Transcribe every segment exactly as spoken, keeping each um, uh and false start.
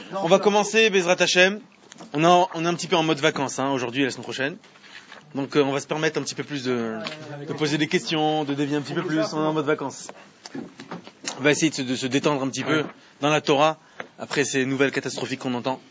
on va commencer Bezrat Hashem. On, a, on est un petit peu en mode vacances hein, aujourd'hui et la semaine prochaine. Donc euh, on va se permettre un petit peu plus de, de poser des questions, de dévier un petit peu plus. On est en mode vacances. On va essayer de se, de se détendre un petit peu dans la Torah après ces nouvelles catastrophiques qu'on entend.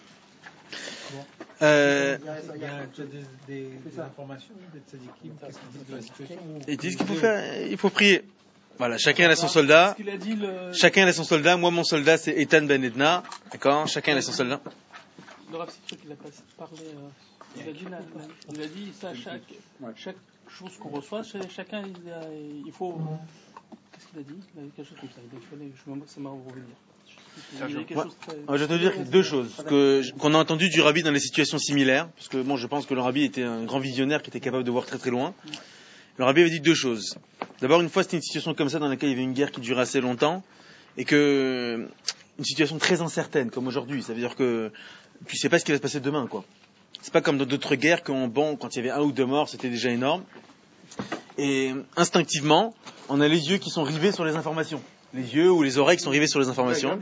Euh, il y a déjà des, des, des informations des tzadikim, qu'est-ce qu'ils disent de la situation? Ils disent qu'il faut faire, il faut prier. Voilà, chacun a son soldat. Le... Chacun a son soldat. Moi, mon soldat, c'est Eitan Ben Edna. D'accord? Chacun a son soldat. Le Rav Sitruk, il a pas parlé. Euh, il a dit, il a dit ça, chaque, chaque chose qu'on reçoit, chacun, il, a, il faut. Qu'est-ce qu'il a dit? Il a dit quelque chose comme ça. Il a dit, je me ça m'a revenir. Ouais. Très... Je vais te dire deux choses que, qu'on a entendues du Rabbi dans des situations similaires, parce que bon, je pense que le Rabbi était un grand visionnaire qui était capable de voir très très loin. Le Rabbi avait dit deux choses. D'abord, une fois, c'était une situation comme ça dans laquelle il y avait une guerre qui durait assez longtemps, et que une situation très incertaine, comme aujourd'hui. Ça veut dire que tu sais pas ce qui va se passer demain, quoi. C'est pas comme dans d'autres guerres quand bon, quand il y avait un ou deux morts, c'était déjà énorme. Et instinctivement, on a les yeux qui sont rivés sur les informations. Les yeux ou les oreilles qui sont rivés sur les informations.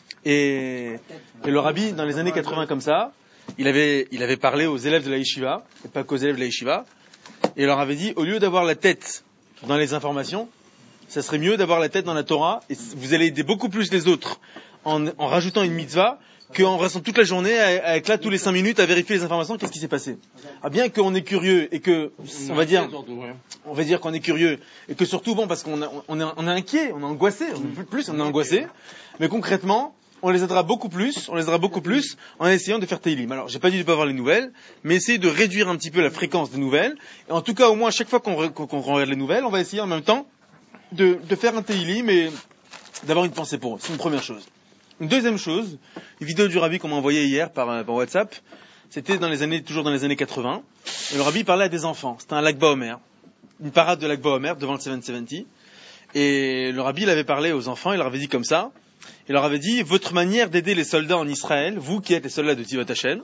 Et, et le Rabbi, dans les années quatre-vingts comme ça, il avait, il avait parlé aux élèves de la yeshiva, et pas qu'aux élèves de la yeshiva, et il leur avait dit, au lieu d'avoir la tête dans les informations, ça serait mieux d'avoir la tête dans la Torah, et vous allez aider beaucoup plus les autres en, en rajoutant une mitzvah, qu'en restant toute la journée à, à être là tous les cinq minutes à vérifier les informations, qu'est-ce qui s'est passé. Ah, bien qu'on est curieux et que, on va dire, on va dire qu'on est curieux et que surtout bon parce qu'on a, on est, on est inquiet, on est angoissé, on est plus, on est angoissé, mais concrètement, on les aidera beaucoup plus, on les aidera beaucoup plus en essayant de faire Teilim. Alors, j'ai pas dit de pas avoir les nouvelles, mais essayer de réduire un petit peu la fréquence des nouvelles. Et en tout cas, au moins, à chaque fois qu'on, qu'on, qu'on regarde les nouvelles, on va essayer en même temps de, de faire un Teilim et d'avoir une pensée pour eux. C'est une première chose. Une deuxième chose, une vidéo du Rabbi qu'on m'a envoyée hier par, par WhatsApp, c'était dans les années, toujours dans les années quatre-vingts, et le Rabbi parlait à des enfants. C'était un Lag BaOmer, une parade de Lag BaOmer devant le sept cent soixante, et le Rabbi il avait parlé aux enfants, il leur avait dit comme ça, il leur avait dit, votre manière d'aider les soldats en Israël, vous qui êtes les soldats de Tivot Hashem,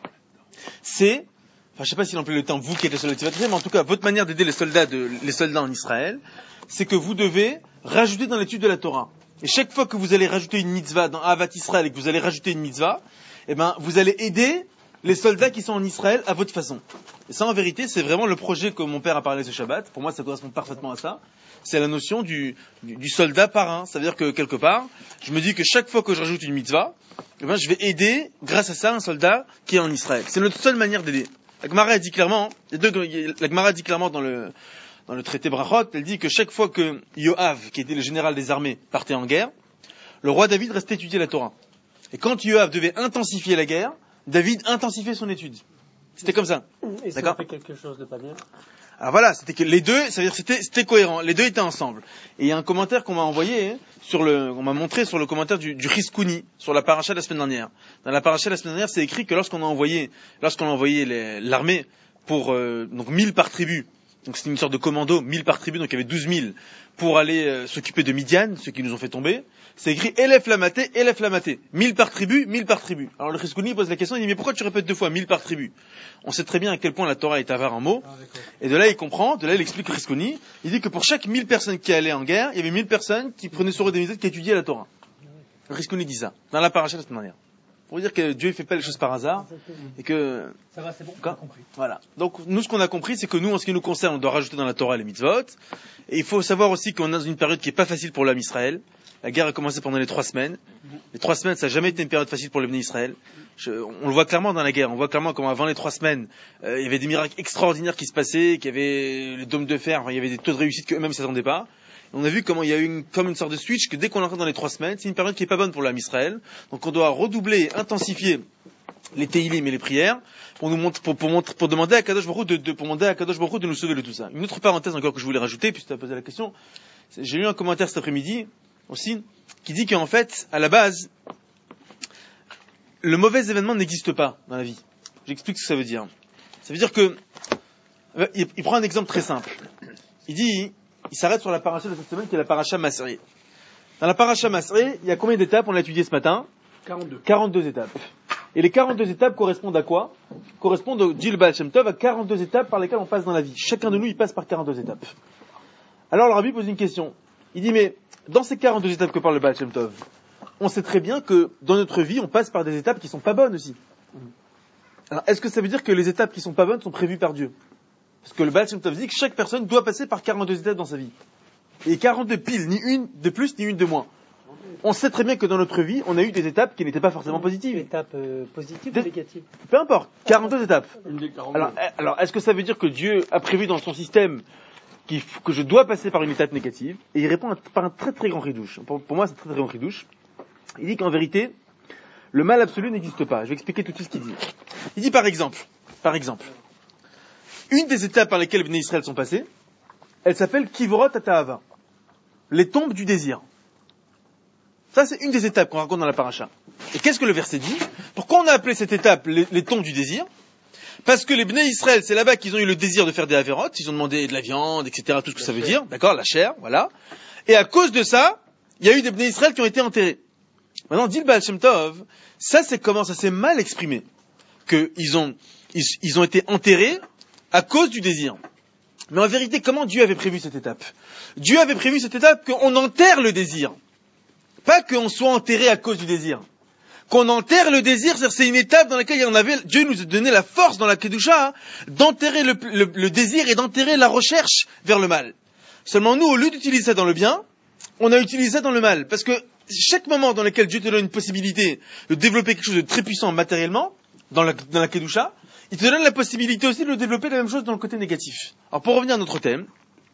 c'est, enfin je sais pas s'il emploie le temps, vous qui êtes les soldats de Tivot Hashem, mais en tout cas, votre manière d'aider les soldats de, les soldats en Israël, c'est que vous devez rajouter dans l'étude de la Torah. Et chaque fois que vous allez rajouter une mitzvah dans Ahavat Israël et que vous allez rajouter une mitzvah, eh ben, vous allez aider les soldats qui sont en Israël à votre façon. Et ça, en vérité, c'est vraiment le projet que mon père a parlé ce Shabbat. Pour moi, ça correspond parfaitement à ça. C'est la notion du, du, du soldat parrain. Ça veut dire que, quelque part, je me dis que chaque fois que je rajoute une mitzvah, eh ben, je vais aider, grâce à ça, un soldat qui est en Israël. C'est notre seule manière d'aider. La Gemara a dit clairement, les deux, la Gemara a dit clairement dans le, dans le traité Brachot, elle dit que chaque fois que Yoav, qui était le général des armées, partait en guerre, le roi David restait étudier la Torah. Et quand Yoav devait intensifier la guerre, David intensifiait son étude. C'était comme ça. Et ça fait quelque chose de pas bien. Alors voilà, c'était que les deux, ça veut dire que c'était, c'était cohérent. Les deux étaient ensemble. Et il y a un commentaire qu'on m'a envoyé, hein, sur le, on m'a montré sur le commentaire du, du Riskouni, sur la paracha de la semaine dernière. Dans la paracha de la semaine dernière, c'est écrit que lorsqu'on a envoyé, lorsqu'on a envoyé les, l'armée pour, euh, donc mille par tribu, donc c'était une sorte de commando, mille par tribu, donc il y avait douze mille, pour aller euh, s'occuper de Midian, ceux qui nous ont fait tomber. C'est écrit Elef Lamaté, Elef Lamaté. mille par tribu, mille par tribu. Alors le Riskouni pose la question, il dit mais pourquoi tu répètes deux fois mille par tribu? On sait très bien à quel point la Torah est avare en mots. Ah, et de là il comprend, de là il explique Riskouni. Il dit que pour chaque mille personnes qui allaient en guerre, il y avait mille personnes qui prenaient sur eux des méthodes qui étudiaient la Torah. Riskouni dit ça, dans la paracha de la semaine dernière. Pour dire que Dieu ne fait pas les choses par hasard et que ça va, c'est bon, on a compris. Voilà. Donc nous, ce qu'on a compris, c'est que nous, en ce qui nous concerne, on doit rajouter dans la Torah les mitzvot. Et il faut savoir aussi qu'on est dans une période qui est pas facile pour l'âme Israël. La guerre a commencé pendant les trois semaines. Les trois semaines, ça n'a jamais été une période facile pour les bénis Israël. Je, on le voit clairement dans la guerre. On voit clairement comment avant les trois semaines, euh, il y avait des miracles extraordinaires qui se passaient, qu'il y avait les dômes de fer, enfin, il y avait des taux de réussite qu'eux-mêmes ne s'attendaient pas. On a vu comment il y a eu une, comme une sorte de switch que dès qu'on entre dans les trois semaines, c'est une période qui est pas bonne pour l'âme Israël. Donc on doit redoubler, intensifier les teilim et les prières pour nous montrer, pour, pour, montrer, pour demander à Kadosh Baruch Hu de, de, pour demander à Kadosh Baruch Hu de nous sauver de tout ça. Une autre parenthèse encore que je voulais rajouter, puisque tu as posé la question, j'ai lu un commentaire cet après-midi aussi qui dit qu'en fait, à la base, le mauvais événement n'existe pas dans la vie. J'explique ce que ça veut dire. Ça veut dire que il, il prend un exemple très simple. Il dit, il s'arrête sur la paracha de cette semaine qui est la paracha Masré. Dans la paracha Masré, il y a combien d'étapes? On l'a étudié ce matin. quarante-deux. quarante-deux étapes. Et les quarante-deux étapes correspondent à quoi? Correspondent, dit le Baal Shem Tov, à quarante-deux étapes par lesquelles on passe dans la vie. Chacun de nous, il passe par quarante-deux étapes. Alors le Rabbi pose une question. Il dit, mais dans ces quarante-deux étapes que parle le Baal Shem Tov, on sait très bien que dans notre vie, on passe par des étapes qui sont pas bonnes aussi. Alors, est-ce que ça veut dire que les étapes qui sont pas bonnes sont prévues par Dieu? Parce que le Baal Shem Tov dit que chaque personne doit passer par quarante-deux étapes dans sa vie. Et quarante-deux piles, ni une de plus, ni une de moins. On sait très bien que dans notre vie, on a eu des étapes qui n'étaient pas forcément positives. Étapes euh, positives Des... ou négatives? Peu importe, quarante-deux étapes. Alors, alors, est-ce que ça veut dire que Dieu a prévu dans son système qu'il f... que je dois passer par une étape négative? Et il répond par un très très grand ridouche. Pour, pour moi, c'est un très très grand ridouche. Il dit qu'en vérité, le mal absolu n'existe pas. Je vais expliquer tout de suite ce qu'il dit. Il dit par exemple, par exemple, une des étapes par lesquelles les Bnei Israël sont passés, elle s'appelle Kivorot Atahava, les tombes du désir. Ça, c'est une des étapes qu'on raconte dans la paracha. Et qu'est-ce que le verset dit? Pourquoi on a appelé cette étape les, les tombes du désir? Parce que les Bnei Israël, c'est là-bas qu'ils ont eu le désir de faire des avérotes, ils ont demandé de la viande, et cetera, tout ce que ça veut dire, d'accord, la chair, voilà. Et à cause de ça, il y a eu des Bnei Israël qui ont été enterrés. Maintenant, dit le Baal Shem Tov, ça c'est comment ça s'est mal exprimé, qu'ils ont, ils, ils ont été enterrés à cause du désir. Mais en vérité, comment Dieu avait prévu cette étape? Dieu avait prévu cette étape qu'on enterre le désir. Pas qu'on soit enterré à cause du désir. Qu'on enterre le désir, c'est une étape dans laquelle il y en avait, Dieu nous a donné la force dans la Kedusha, hein, d'enterrer le, le, le désir et d'enterrer la recherche vers le mal. Seulement nous, au lieu d'utiliser ça dans le bien, on a utilisé ça dans le mal. Parce que chaque moment dans lequel Dieu te donne une possibilité de développer quelque chose de très puissant matériellement, dans la, dans la Kedusha, il te donne la possibilité aussi de développer la même chose dans le côté négatif. Alors pour revenir à notre thème,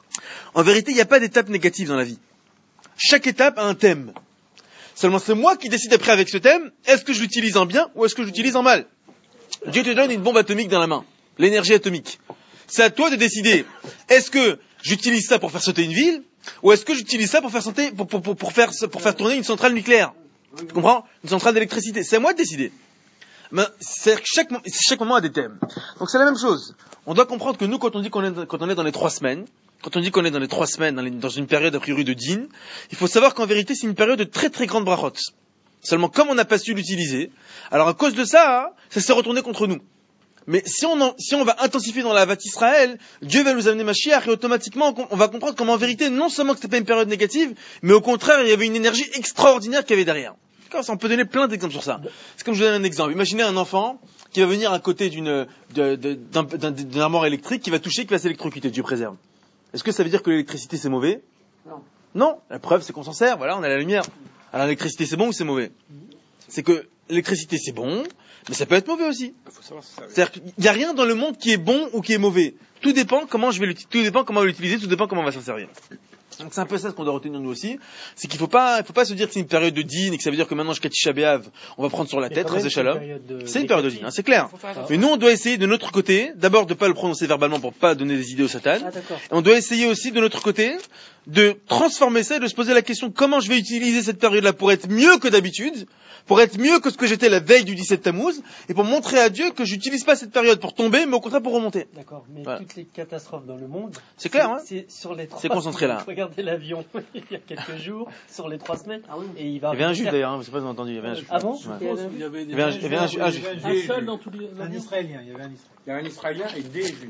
en vérité, il n'y a pas d'étape négative dans la vie. Chaque étape a un thème. Seulement c'est moi qui décide après avec ce thème, est-ce que je l'utilise en bien ou est-ce que je l'utilise en mal? Dieu te donne une bombe atomique dans la main, l'énergie atomique. C'est à toi de décider, est-ce que j'utilise ça pour faire sauter une ville ou est-ce que j'utilise ça pour faire, sauter, pour, pour, pour, pour, faire, pour faire tourner une centrale nucléaire? Tu comprends? Une centrale d'électricité. C'est à moi de décider. Mais c'est chaque, chaque moment a des thèmes. Donc c'est la même chose. On doit comprendre que nous, quand on dit qu'on est, quand on est dans les trois semaines, quand on dit qu'on est dans les trois semaines, dans, les, dans une période a priori de din, il faut savoir qu'en vérité c'est une période de très très grande brachot. Seulement comme on n'a pas su l'utiliser, alors à cause de ça, hein, ça s'est retourné contre nous. Mais si on, en, si on va intensifier dans la Havat Israël, Dieu va nous amener Mashiach et automatiquement on va comprendre comment en vérité, non seulement que c'était pas une période négative, mais au contraire il y avait une énergie extraordinaire qu'il y avait derrière. On peut donner plein d'exemples sur ça. C'est comme je vous donne un exemple. Imaginez un enfant qui va venir à côté d'une, de, de, d'un, d'un, d'un armoire électrique qui va toucher, qui va s'électrocuter. Dieu préserve. Est-ce que ça veut dire que l'électricité c'est mauvais? Non. Non. La preuve c'est qu'on s'en sert. Voilà, on a la lumière. Alors l'électricité c'est bon ou c'est mauvais? C'est que l'électricité c'est bon, mais ça peut être mauvais aussi. Il faut savoir si ça veut. C'est-à-dire qu'il n'y a rien dans le monde qui est bon ou qui est mauvais. Tout dépend comment je vais l'utiliser. Tout dépend comment on va l'utiliser. Tout dépend comment on va s'en servir. Donc c'est un peu ça ce qu'on doit retenir nous aussi, c'est qu'il faut pas, il faut pas se dire que c'est une période de din et que ça veut dire que maintenant jusqu'à Tisha B'Av, on va prendre sur la tête, Ras Shalom. C'est une période de din, hein, c'est clair. Mais nous on doit essayer de notre côté, d'abord de pas le prononcer verbalement pour pas donner des idées au Satan. Ah, et on doit essayer aussi de notre côté de transformer ça et de se poser la question comment je vais utiliser cette période-là pour être mieux que d'habitude, pour être mieux que ce que j'étais la veille du dix-sept Tammuz, et pour montrer à Dieu que j'utilise pas cette période pour tomber, mais au contraire pour remonter. D'accord, mais voilà. Toutes les catastrophes dans le monde, c'est clair, hein. C'est sur les trois. C'est concentré là. Regardez l'avion il y a quelques jours, sur les trois semaines, ah oui. Et il va. Il y avait un juif d'ailleurs, hein, je sais pas si vous avez entendu. Il y avait un juif. Ah bon? Il y avait un juif. Un seul dans tous les. Un Israélien, il y avait un Israélien. Il y a un Israélien et des Juifs.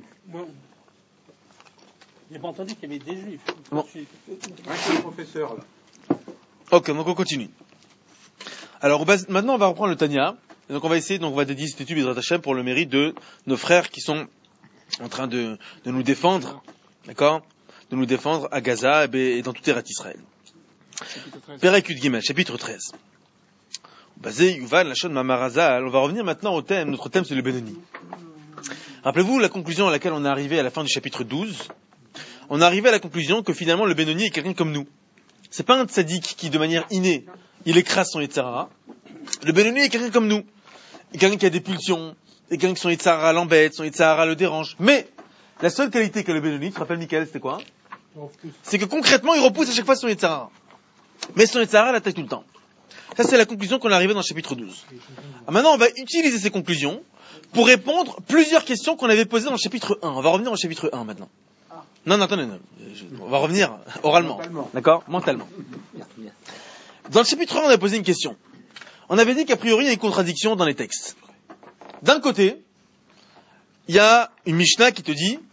J'ai pas entendu qu'il y avait des Juifs. Bon. Un seul professeur là. Ok, donc on continue. Alors maintenant on va reprendre le Tanya. Et donc on va essayer, donc on va dédier cet étude Bezrat Hashem pour le mérite de nos frères qui sont en train de, de nous défendre, d'accord, de nous défendre à Gaza et dans tout Eretz Israël. Perek Yud Gimel, chapitre treize. Basé Yuval Lachon Mamarazal. On va revenir maintenant au thème. Notre thème c'est le Benoni. Rappelez-vous la conclusion à laquelle on est arrivé à la fin du chapitre douze. On est arrivé à la conclusion que finalement le Benoni est quelqu'un comme nous. C'est pas un tzaddik qui de manière innée il écrase son Yetzirah. Le Benoni est quelqu'un comme nous. Il est quelqu'un qui a des pulsions, et quelqu'un qui son Yetzirah l'embête, son Yetzirah le dérange. Mais la seule qualité qu'a le Benoni, tu te rappelles Michael, c'était quoi? C'est que concrètement il repousse à chaque fois son Yetzirah. Mais son Yetzirah l'attaque tout le temps. Ça c'est la conclusion qu'on est arrivé dans le chapitre douze. Alors maintenant on va utiliser ces conclusions pour répondre plusieurs questions qu'on avait posées dans le chapitre un. On va revenir au chapitre un maintenant. Non, non, attendez, non. On va revenir oralement. Mentalement. D'accord? Mentalement. Dans le chapitre un, on a posé une question. On avait dit qu'a priori, il y a une contradiction dans les textes. D'un côté, il y a une Mishnah qui te dit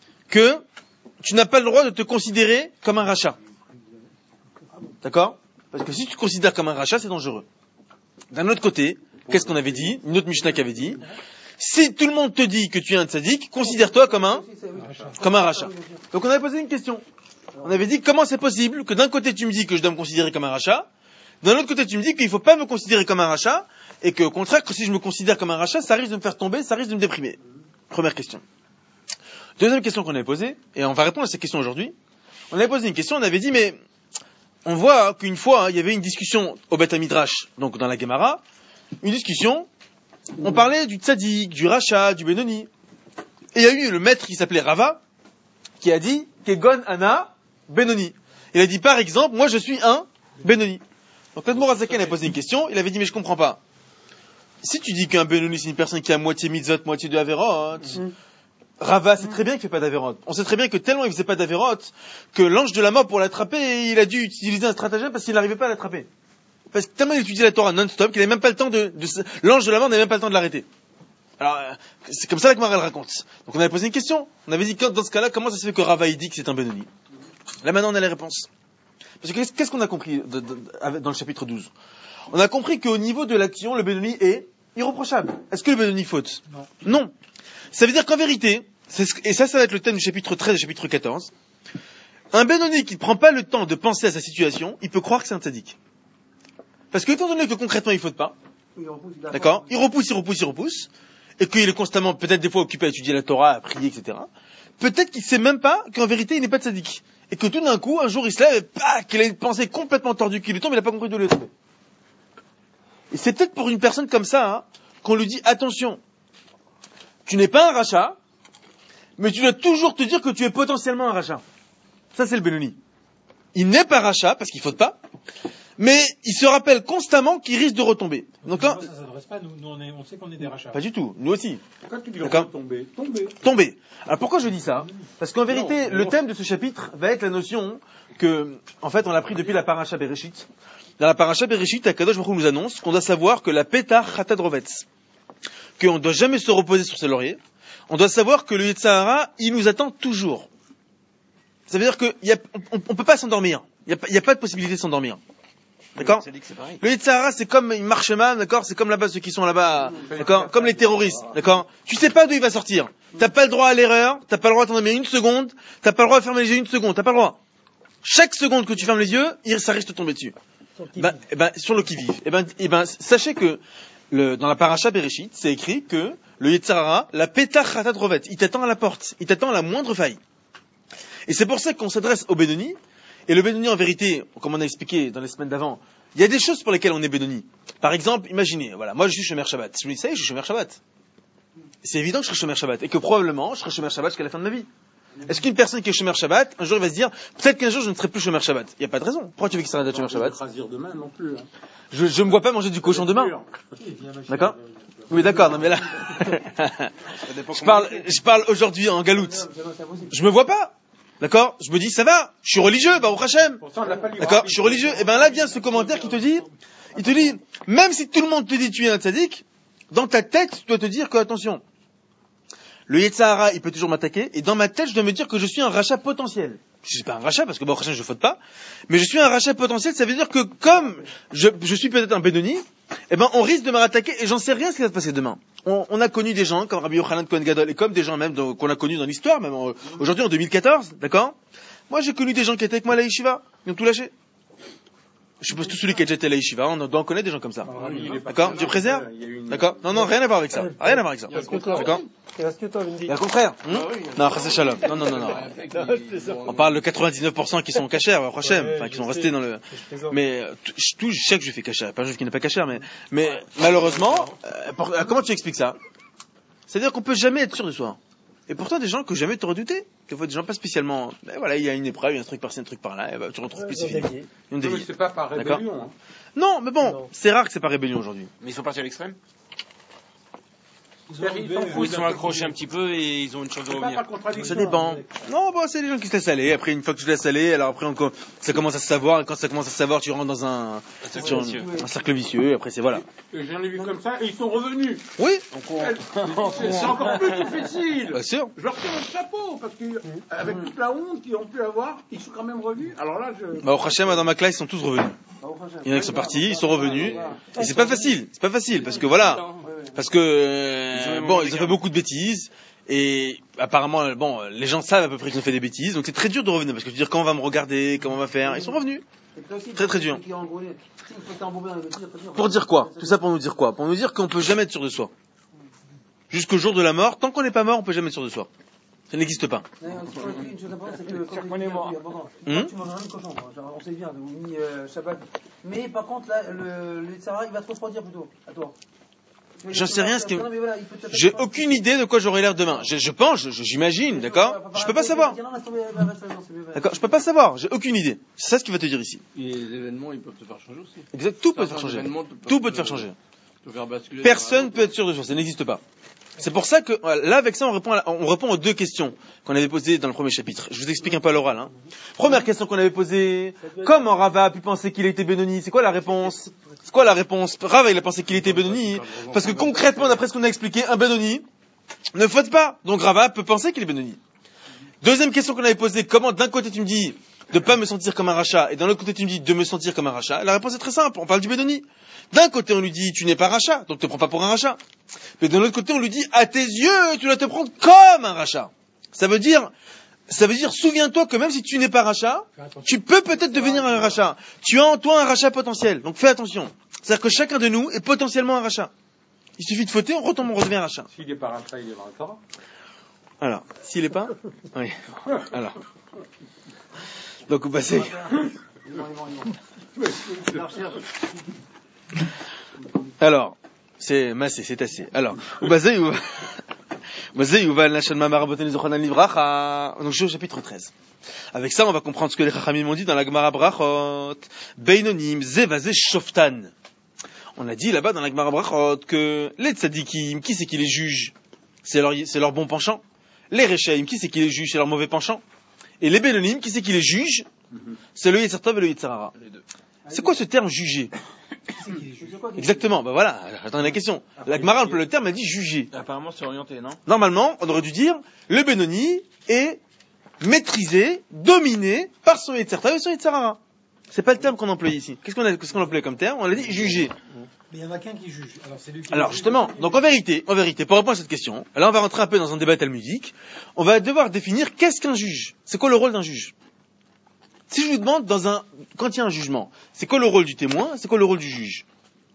que tu n'as pas le droit de te considérer comme un rachat. D'accord? Parce que si tu te considères comme un rachat, c'est dangereux. D'un autre côté, qu'est-ce qu'on avait dit? Une autre Mishnah qui avait dit, si tout le monde te dit que tu es un tzaddik, considère-toi comme un, comme un rachat. Donc on avait posé une question. On avait dit, comment c'est possible que d'un côté tu me dis que je dois me considérer comme un rachat, d'un autre côté tu me dis qu'il ne faut pas me considérer comme un rachat, et qu'au contraire, que si je me considère comme un rachat, ça risque de me faire tomber, ça risque de me déprimer. Première question. Deuxième question qu'on avait posée, et on va répondre à cette question aujourd'hui. On avait posé une question, on avait dit, mais on voit qu'une fois, hein, il y avait une discussion au Beth Midrash, donc dans la Gemara, une discussion, on parlait du tzaddik, du rachat, du Benoni. Et il y a eu le maître qui s'appelait Rava, qui a dit, Kegon Ana Benoni. Il a dit, par exemple, moi je suis un Benoni. Donc l'Admor Azaken a posé une question, il avait dit, mais je comprends pas. Si tu dis qu'un Benoni c'est une personne qui a moitié mitzvot, moitié de Averot, mm-hmm. Rava sait très bien qu'il fait pas d'Averot. On sait très bien que tellement il faisait pas d'Averot, que l'ange de la mort pour l'attraper, il a dû utiliser un stratagème parce qu'il n'arrivait pas à l'attraper. Parce que tellement il étudiait la Torah non-stop qu'il n'avait même pas le temps de, de, l'ange de la mort n'avait même pas le temps de l'arrêter. Alors, c'est comme ça que Gemara raconte. Donc on avait posé une question. On avait dit, dans ce cas-là, comment ça se fait que Rava il dit que c'est un Benoni? Là maintenant on a les réponses. Parce que qu'est-ce qu'on a compris de, de, de, dans le chapitre douze? On a compris qu'au niveau de l'action, le Benoni est irréprochable. Est-ce que le Benoni faute? Non. Non. Ça veut dire qu'en vérité, c'est ce, et ça, ça va être le thème du chapitre treize et du chapitre quatorze, un Benoni qui ne prend pas le temps de penser à sa situation, il peut croire que c'est un tzaddik. Parce que étant donné que concrètement il faute pas, il repousse, il d'accord, il repousse, il repousse, il repousse, et qu'il est constamment, peut-être des fois occupé à étudier la Torah, à prier, et cetera, peut-être qu'il sait même pas qu'en vérité il n'est pas tzaddik. Et que tout d'un coup, un jour, il se lève, et bah, qu'il a une pensée complètement tordue qui lui tombe, il n'a pas compris d'où elle est tombée. Et c'est peut-être pour une personne comme ça, hein, qu'on lui dit, attention, tu n'es pas un rachat, mais tu dois toujours te dire que tu es potentiellement un rachat. Ça, c'est le Benoni. Il n'est pas rachat, parce qu'il ne faute pas, mais il se rappelle constamment qu'il risque de retomber. Donc là, ça ne s'adresse pas, nous, nous on, est, on sait qu'on est des rachats. Pas du tout, nous aussi. Quand tu dis tomber, tomber. Tomber. Alors pourquoi je dis ça? Parce qu'en vérité, non, le non. thème de ce chapitre va être la notion que, en fait, on l'a pris depuis la paracha Bereshit. Dans la paracha Bereshit, Akadosh Baruch Hu nous annonce qu'on doit savoir que la Petach Chatad Rovetz, qu'on ne doit jamais se reposer sur ses lauriers. On doit savoir que le Yetzirah, il nous attend toujours. Ça veut dire qu'on ne peut pas s'endormir. Il n'y a, a pas de possibilité de s'endormir. D'accord? Le Yetzirah, c'est comme une marche-man, d'accord? C'est comme là-bas ceux qui sont là-bas, d'accord? Comme les terroristes, d'accord? Tu sais pas d'où il va sortir. T'as pas le droit à l'erreur, t'as pas le droit d'endormir une seconde, t'as pas le droit de fermer les yeux une seconde, t'as pas le droit. Chaque seconde que tu fermes les yeux, ça risque de tomber dessus. Ben, eh ben, sur le qui-vive. Eh ben, eh ben, sachez que le, dans la paracha Bereshit, c'est écrit que le Yetzirah, la Petach Chatad Rovet, il t'attend à la porte, il t'attend à la moindre faille. Et c'est pour ça qu'on s'adresse au Benoni. Et le Benoni, en vérité, comme on a expliqué dans les semaines d'avant, il y a des choses pour lesquelles on est Benoni. Par exemple, imaginez, voilà, moi je suis Shomer Shabbat. Si vous le savez, je suis Shomer Shabbat. C'est évident que je serai Shomer Shabbat. Et que probablement, je serai Shomer Shabbat jusqu'à la fin de ma vie. Est-ce qu'une personne qui est Shomer Shabbat, un jour il va se dire, peut-être qu'un jour je ne serai plus Shomer Shabbat? Il n'y a pas de raison. Pourquoi tu veux qu'il s'arrête d'être Shomer Shabbat? Demain non plus. Hein. Je, je me vois pas manger du cochon demain. D'accord? Oui, d'accord, non mais là. je parle, je parle aujourd'hui en galoute. Je me vois pas. D'accord? Je me dis, ça va, je suis religieux, bah, au Hachem. D'accord? Je suis religieux. Et ben là vient ce commentaire qui te dit, il te dit, même si tout le monde te dit tu es un tzaddik, dans ta tête, tu dois te dire que, attention, le Yetzirah, il peut toujours m'attaquer, et dans ma tête, je dois me dire que je suis un rachat potentiel. Je suis pas un rachat, parce que bon, au Hachem, je faute pas, mais je suis un rachat potentiel, ça veut dire que comme je, je suis peut-être un Benoni, eh ben, on risque de me rattaquer, et j'en sais rien ce qui va se passer demain. On, on a connu des gens, comme Rabbi Yochanan Cohen Gadol, et comme des gens même de, qu'on a connus dans l'histoire, même en, aujourd'hui en deux mille quatorze, d'accord? Moi, j'ai connu des gens qui étaient avec moi à la yeshiva, ils ont tout lâché. Je suppose tous celui qui a déjà été à la yeshiva, on doit en connaître des gens comme ça. Ah, oui, d'accord? Dieu préserve? Une... D'accord? Non, non, rien à voir avec ça. Rien à voir avec ça. D'accord? Qu'est-ce que toi, Au contraire. Hum? Ah, oui, non, c'est shalom. Non, non, non, non. On parle de quatre-vingt-dix-neuf pour cent qui sont cachers, Hachem, enfin, qui sont restés dans le, mais, tout, je sais que je fais cacher. Pas un juif qui n'est pas cacher, mais, mais, malheureusement, euh, pour, euh, comment tu expliques ça? C'est-à-dire qu'on peut jamais être sûr de soi. Et pourtant, des gens que jamais tu aurais douté. Des fois, des gens pas spécialement, ben voilà, il y a une épreuve, il y a un truc par-ci, un truc par-là, et ben, tu retrouves plus, c'est fini. Ils ont dévié. C'est pas par rébellion, hein. Non, mais bon, non. C'est rare que c'est par rébellion aujourd'hui. Mais ils sont partis à l'extrême? Ils, enlevé, ils sont accrochés un petit peu et ils ont une chance de revenir. Ça dépend. Non, bon, c'est les gens qui se laissent aller. Après, une fois que tu te laisses aller, alors après, on, ça commence à se savoir. Et quand ça commence à se savoir, tu rentres dans un, un, cercle, vicieux. un, un cercle vicieux. Et après, c'est voilà. Et j'en ai vu comme ça et ils sont revenus. Oui. Donc on... c'est, c'est encore plus difficile. Bien sûr. Je leur tire le chapeau parce qu'avec toute la honte qu'ils ont pu avoir, ils sont quand même revenus. Alors là, je. Bah, au Hachem, dans ma classe, ils sont tous revenus. Il y en a qui sont partis, ils sont revenus. Et c'est pas facile, c'est pas facile, parce que voilà, parce que euh, bon, ils ont fait beaucoup de bêtises. Et apparemment, bon, les gens savent à peu près qu'ils ont fait des bêtises, donc c'est très dur de revenir, parce que tu veux dire, quand on va me regarder, comment on va faire, ils sont revenus. Très très dur. Pour dire quoi? Tout ça pour nous dire quoi? Pour nous dire qu'on peut jamais être sûr de soi. Jusqu'au jour de la mort, tant qu'on n'est pas mort, on peut jamais être sûr de soi. Ça n'existe pas. Hum? On sait bien, ni Shabbat. Mais par contre, là, le, le Tzara, il va te refroidir plutôt, à toi. J'en sais rien, ce qui... j'ai aucune idée de quoi j'aurai l'air demain. Je, je pense, je, j'imagine, d'accord? Je peux pas savoir. D'accord, je peux pas savoir, j'ai aucune idée. C'est ça ce qu'il va te dire ici. Et les événements, ils peuvent te faire changer aussi. Exact, tout peut te faire changer. Tout peut te faire changer. Personne peut être sûr de soi, ça n'existe pas. C'est pour ça que, là, avec ça, on répond, à la, on répond aux deux questions qu'on avait posées dans le premier chapitre. Je vous explique un peu à l'oral. Hein. Première question qu'on avait posée, comment Rava a pu penser qu'il était Benoni? C'est quoi la réponse? C'est quoi la réponse? Rava, il a pensé qu'il était Benoni, parce que concrètement, d'après ce qu'on a expliqué, un Benoni ne faute pas. Donc Rava peut penser qu'il est Benoni. Deuxième question qu'on avait posée, comment d'un côté tu me dis de pas me sentir comme un rachat, et d'un autre côté tu me dis de me sentir comme un rachat? La réponse est très simple, on parle du Benoni. D'un côté on lui dit tu n'es pas rachat, donc te prends pas pour un rachat. Mais de l'autre côté on lui dit à tes yeux tu dois te prendre comme un rachat. Ça veut dire, ça veut dire souviens-toi que même si tu n'es pas rachat, tu peux peut-être devenir un rachat. Tu as en toi un rachat potentiel, donc fais attention. C'est-à-dire que chacun de nous est potentiellement un rachat. Il suffit de fauter, on retombe, on redevient un rachat. S'il n'est pas rachat, il est dans le Torah. Alors, s'il n'est pas, oui. Alors. Donc, vous passez. Alors, c'est massé, c'est assez. Alors, vous basez où? Donc, je suis au chapitre treize. Avec ça, on va comprendre ce que les Chachamim ont dit dans la Gemara Brachot. Beinonim, Zevazé, Shoftan. On a dit là-bas dans la Gemara Brachot que les tzadikim, qui c'est qui les juge? C'est leur, c'est leur bon penchant. Les Rechaim, qui c'est qui les juge? C'est leur mauvais penchant. Et les Beinonim, qui c'est qui les juge? C'est le Yetzer Tov et le Yetzer Hara. C'est quoi ce terme juger? Exactement, ben voilà, j'attendais la question. La Gemara, le terme a dit juger. Apparemment, c'est orienté, non? Normalement, on aurait dû dire, le Benoni est maîtrisé, dominé par son Yetzer Tov et son Yetzer Hara. C'est pas le terme qu'on emploie ici. Qu'est-ce qu'on a, qu'est-ce qu'on emploie comme terme? On a dit juger. Mais il y en a qu'un qui juge. Alors, c'est lui qui Alors justement, donc en vérité, en vérité, pour répondre à cette question, là on va rentrer un peu dans un débat talmudique, on va devoir définir qu'est-ce qu'un juge. C'est quoi le rôle d'un juge? Si je vous demande, dans un, quand il y a un jugement, c'est quoi le rôle du témoin? C'est quoi le rôle du juge?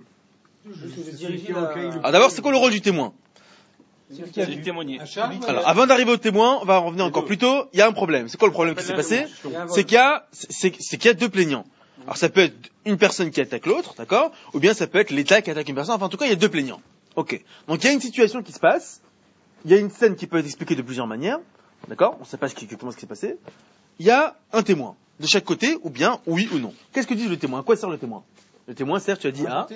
Alors d'abord, c'est quoi le rôle du témoin? C'est du témoigner. Alors, avant d'arriver au témoin, on va revenir encore plus tôt. Il y a un problème. C'est quoi le problème qui s'est passé? C'est qu'il y a, c'est, c'est qu'il y a deux plaignants. Alors, ça peut être une personne qui attaque l'autre, d'accord? Ou bien ça peut être l'État qui attaque une personne. Enfin, en tout cas, il y a deux plaignants. Ok. Donc, il y a une situation qui se passe. Il y a une scène qui peut être expliquée de plusieurs manières. D'accord? On ne sait pas ce qui, comment ce qui s'est passé. Il y a un témoin. De chaque côté, ou bien oui ou non. Qu'est-ce que dit le témoin? À quoi sert le témoin? Le témoin sert, tu as dit, à,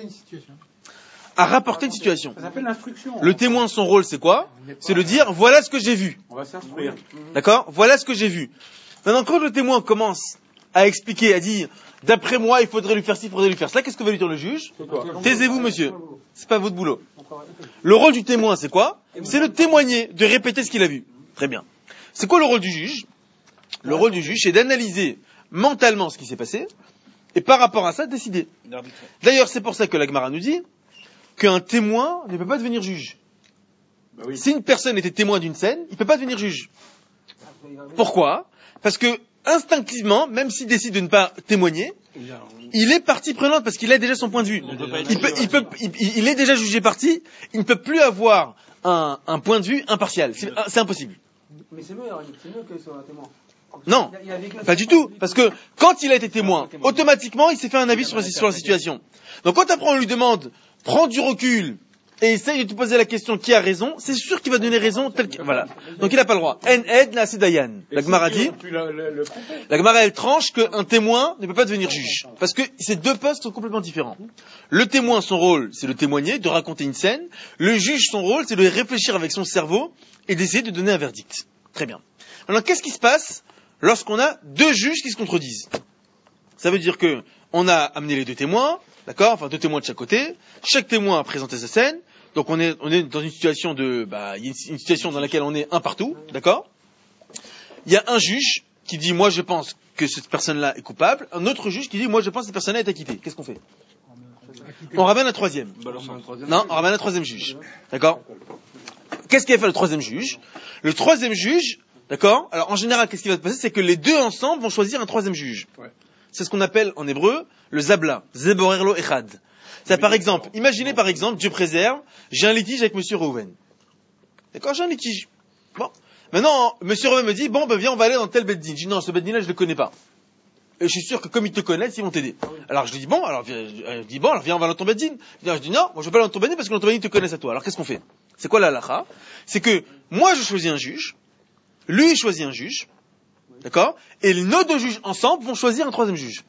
à rapporter une situation. Ça s'appelle l'instruction. Le témoin, son rôle, c'est quoi? C'est de dire, voilà ce que j'ai vu. On va s'instruire. D'accord? Voilà ce que j'ai vu. Maintenant, quand le témoin commence à expliquer, à dire, d'après moi, il faudrait lui faire ci, il faudrait lui faire cela, qu'est-ce que va lui dire le juge? Taisez-vous, monsieur. C'est pas votre boulot. Le rôle du témoin, c'est quoi? C'est de témoigner, de répéter ce qu'il a vu. Très bien. C'est quoi le rôle du juge? Le rôle du juge, c'est d'analyser mentalement ce qui s'est passé, et par rapport à ça, décider. D'ailleurs, c'est pour ça que la Gemara nous dit qu'un témoin ne peut pas devenir juge. Bah oui. Si une personne était témoin d'une scène, il ne peut pas devenir juge. Pourquoi? Parce que, instinctivement, même s'il décide de ne pas témoigner, il est partie prenante parce qu'il a déjà son point de vue. Il, peut, il, peut, il, il est déjà jugé partie, il ne peut plus avoir un, un point de vue impartial. C'est, c'est impossible. Mais c'est mieux, c'est mieux que soit un témoin. Non, pas du tout. Parce que quand il a été témoin, automatiquement, il s'est fait un avis sur la, sur la situation. Donc quand après on lui demande, prends du recul et essaye de te poser la question qui a raison, c'est sûr qu'il va donner raison tel que... Voilà. Donc il n'a pas le droit. En ed la sedayan. La Gemara dit, la Gemara elle tranche qu'un témoin ne peut pas devenir juge. Parce que ces deux postes sont complètement différents. Le témoin, son rôle, c'est de témoigner, de raconter une scène. Le juge, son rôle, c'est de réfléchir avec son cerveau et d'essayer de donner un verdict. Très bien. Alors qu'est-ce qui se passe lorsqu'on a deux juges qui se contredisent? Ça veut dire que on a amené les deux témoins, d'accord, enfin deux témoins de chaque côté. Chaque témoin a présenté sa scène. Donc on est on est dans une situation de bah il y a une situation dans laquelle on est un partout, d'accord. Il y a un juge qui dit moi je pense que cette personne-là est coupable, un autre juge qui dit moi je pense que cette personne-là est acquittée. Qu'est-ce qu'on fait? On ramène un troisième. Non, on ramène un troisième juge. D'accord? Qu'est-ce qu'il va faire le troisième juge? Le troisième juge, d'accord? Alors en général, qu'est-ce qui va se passer? C'est que les deux ensemble vont choisir un troisième juge. Ouais. C'est ce qu'on appelle en hébreu le zabla, zeborerlo echad. C'est par exemple, imaginez par exemple, Dieu préserve, j'ai un litige avec Monsieur Reuven. D'accord? J'ai un litige. Bon. Maintenant, Monsieur Reuven me dit, bon, ben viens, on va aller dans tel beddin. Je dis non, ce beddin-là, je le connais pas. Et je suis sûr que comme ils te connaissent, ils vont t'aider. Alors je lui dis bon, alors je dis bon, alors viens, on va dans ton beddin. Je dis non, moi je veux pas aller dans ton beddin parce que dans ton beddin ils te connaissent à toi. Alors qu'est-ce qu'on fait? C'est quoi la halakha? C'est que moi je choisis un juge, lui il choisit un juge, d'accord? Et nos deux juges ensemble vont choisir un troisième juge.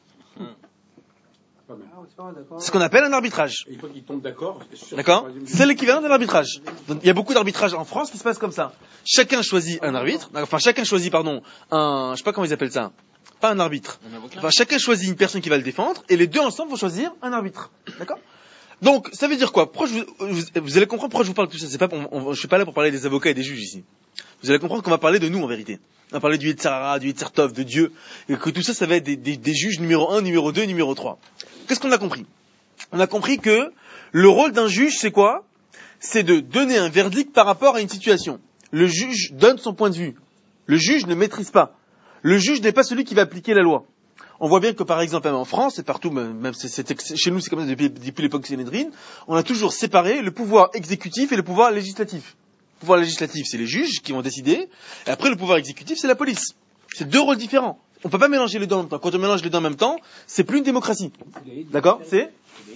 C'est ce qu'on appelle un arbitrage. Il faut qu'ils tombent d'accord. D'accord? C'est l'équivalent de l'arbitrage. Donc, il y a beaucoup d'arbitrages en France qui se passent comme ça. Chacun choisit un arbitre, enfin chacun choisit, pardon, un, je sais pas comment ils appellent ça. Pas un arbitre. Enfin, chacun choisit une personne qui va le défendre et les deux ensemble vont choisir un arbitre. D'accord? Donc, ça veut dire quoi? Pourquoi je vous, vous, vous allez comprendre pourquoi je vous parle de tout ça. C'est pas pour, on, je suis pas là pour parler des avocats et des juges ici. Vous allez comprendre qu'on va parler de nous en vérité. On va parler du Yetzer Hara, du Yetzer Tov, de Dieu. Et que tout ça, ça va être des, des, des juges numéro un, numéro deux, numéro trois. Qu'est-ce qu'on a compris? On a compris que le rôle d'un juge, c'est quoi? C'est de donner un verdict par rapport à une situation. Le juge donne son point de vue. Le juge ne maîtrise pas. Le juge n'est pas celui qui va appliquer la loi. On voit bien que par exemple même en France et partout, même c'est, c'est, chez nous c'est comme ça depuis, depuis l'époque Sanhedrin, on a toujours séparé le pouvoir exécutif et le pouvoir législatif. Le pouvoir législatif c'est les juges qui vont décider, et après le pouvoir exécutif c'est la police. C'est deux rôles différents. On peut pas mélanger les deux en même temps. Quand on mélange les deux en même temps, c'est plus une démocratie. D'accord? C'est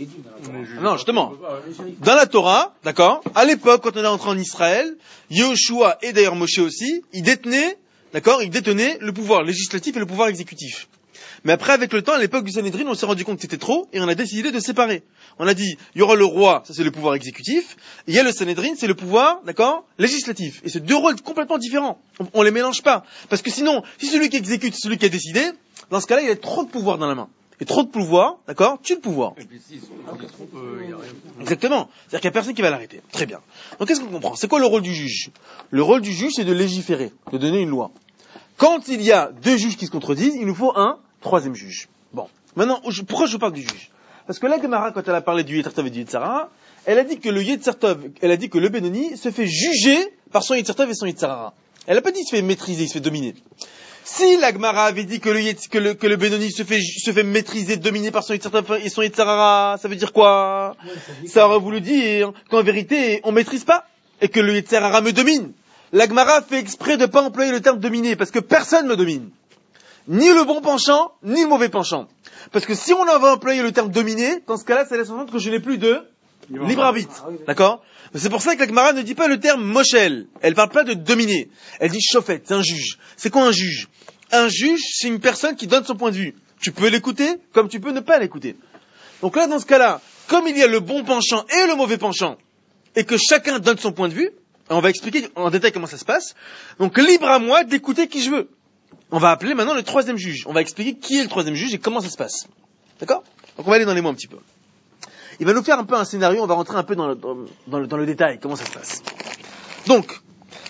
non, justement. Dans la Torah, d'accord, à l'époque quand on est entré en Israël, Yehoshua et d'ailleurs Moshe aussi, ils détenaient D'accord? Il détenait le pouvoir législatif et le pouvoir exécutif. Mais après, avec le temps, à l'époque du Sanhedrin, on s'est rendu compte que c'était trop et on a décidé de séparer. On a dit, il y aura le roi, ça c'est le pouvoir exécutif, et il y a le Sanhedrin, c'est le pouvoir, d'accord, législatif. Et c'est deux rôles complètement différents. On, on les mélange pas. Parce que sinon, si celui qui exécute, c'est celui qui a décidé, dans ce cas-là, il y a trop de pouvoir dans la main. Et trop de pouvoir, d'accord, tue le pouvoir. Et puis si, trop, euh, il y a rien. Exactement. C'est-à-dire qu'il n'y a personne qui va l'arrêter. Très bien. Donc qu'est-ce qu'on comprend? C'est quoi le rôle du juge? Le rôle du juge, c'est de légiférer, de donner une loi. Quand il y a deux juges qui se contredisent, il nous faut un troisième juge. Bon. Maintenant, pourquoi je parle du juge? Parce que la Gemara, quand elle a parlé du Yetzer Tov et du Yetzer Hara, elle a dit que le Yetzer Tov, elle a dit que le Benoni se fait juger par son Yetzer Tov et son Yetzer Hara. Elle n'a pas dit qu'il se fait maîtriser, il se fait dominer. Si la Gemara avait dit que le, que le, que le Benoni se fait, se fait maîtriser, dominer par son Yetzer Tov et son Yetzer Hara, ça veut dire quoi? Ça aurait voulu dire qu'en vérité, on maîtrise pas et que le Yetzer Hara me domine. La Gemara fait exprès de ne pas employer le terme dominer parce que personne ne me domine. Ni le bon penchant, ni le mauvais penchant. Parce que si on avait employé le terme dominer, dans ce cas-là, ça laisse entendre que je n'ai plus de libre arbitre. D'accord? C'est pour ça que la Gemara ne dit pas le terme moshel. Elle parle pas de dominer. Elle dit shofet, c'est un juge. C'est quoi un juge? Un juge, c'est une personne qui donne son point de vue. Tu peux l'écouter, comme tu peux ne pas l'écouter. Donc là, dans ce cas-là, comme il y a le bon penchant et le mauvais penchant, et que chacun donne son point de vue, on va expliquer en détail comment ça se passe. Donc libre à moi d'écouter qui je veux. On va appeler maintenant le troisième juge. On va expliquer qui est le troisième juge et comment ça se passe. D'accord? Donc on va aller dans les mots un petit peu. Il va nous faire un peu un scénario, on va rentrer un peu dans le, dans, dans le, dans le détail, comment ça se passe. Donc,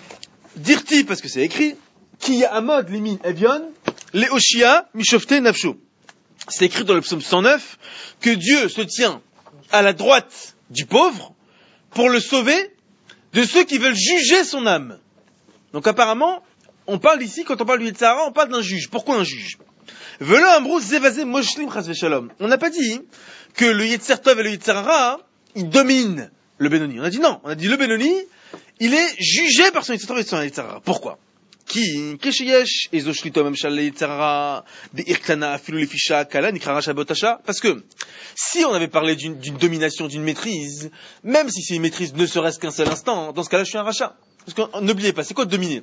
dirti, parce que c'est écrit, qui amod limin evion, leoshia mishofte nafsho. C'est écrit dans le psaume cent neuf que Dieu se tient à la droite du pauvre pour le sauver de ceux qui veulent juger son âme. Donc apparemment, on parle ici, quand on parle du Yetzer Hara, on parle d'un juge. Pourquoi un juge? Vela ambrou zevazé moshlim chas v'shalom. On n'a pas dit que le Yetzer Tov et le Yetzer Hara, ils dominent le Benoni. On a dit non. On a dit le Benoni, il est jugé par son Yetzer Tov et son Yetzer Hara. Pourquoi? Qui, kesheyesh, ezoshlito memshal le Yetzer Hara, be'irkana afilu lefisha kala nikrara shabotasha. Parce que, si on avait parlé d'une, d'une domination, d'une maîtrise, même si c'est une maîtrise ne serait-ce qu'un seul instant, dans ce cas-là, je suis un rachat. Parce que, n'oubliez pas, c'est quoi dominer?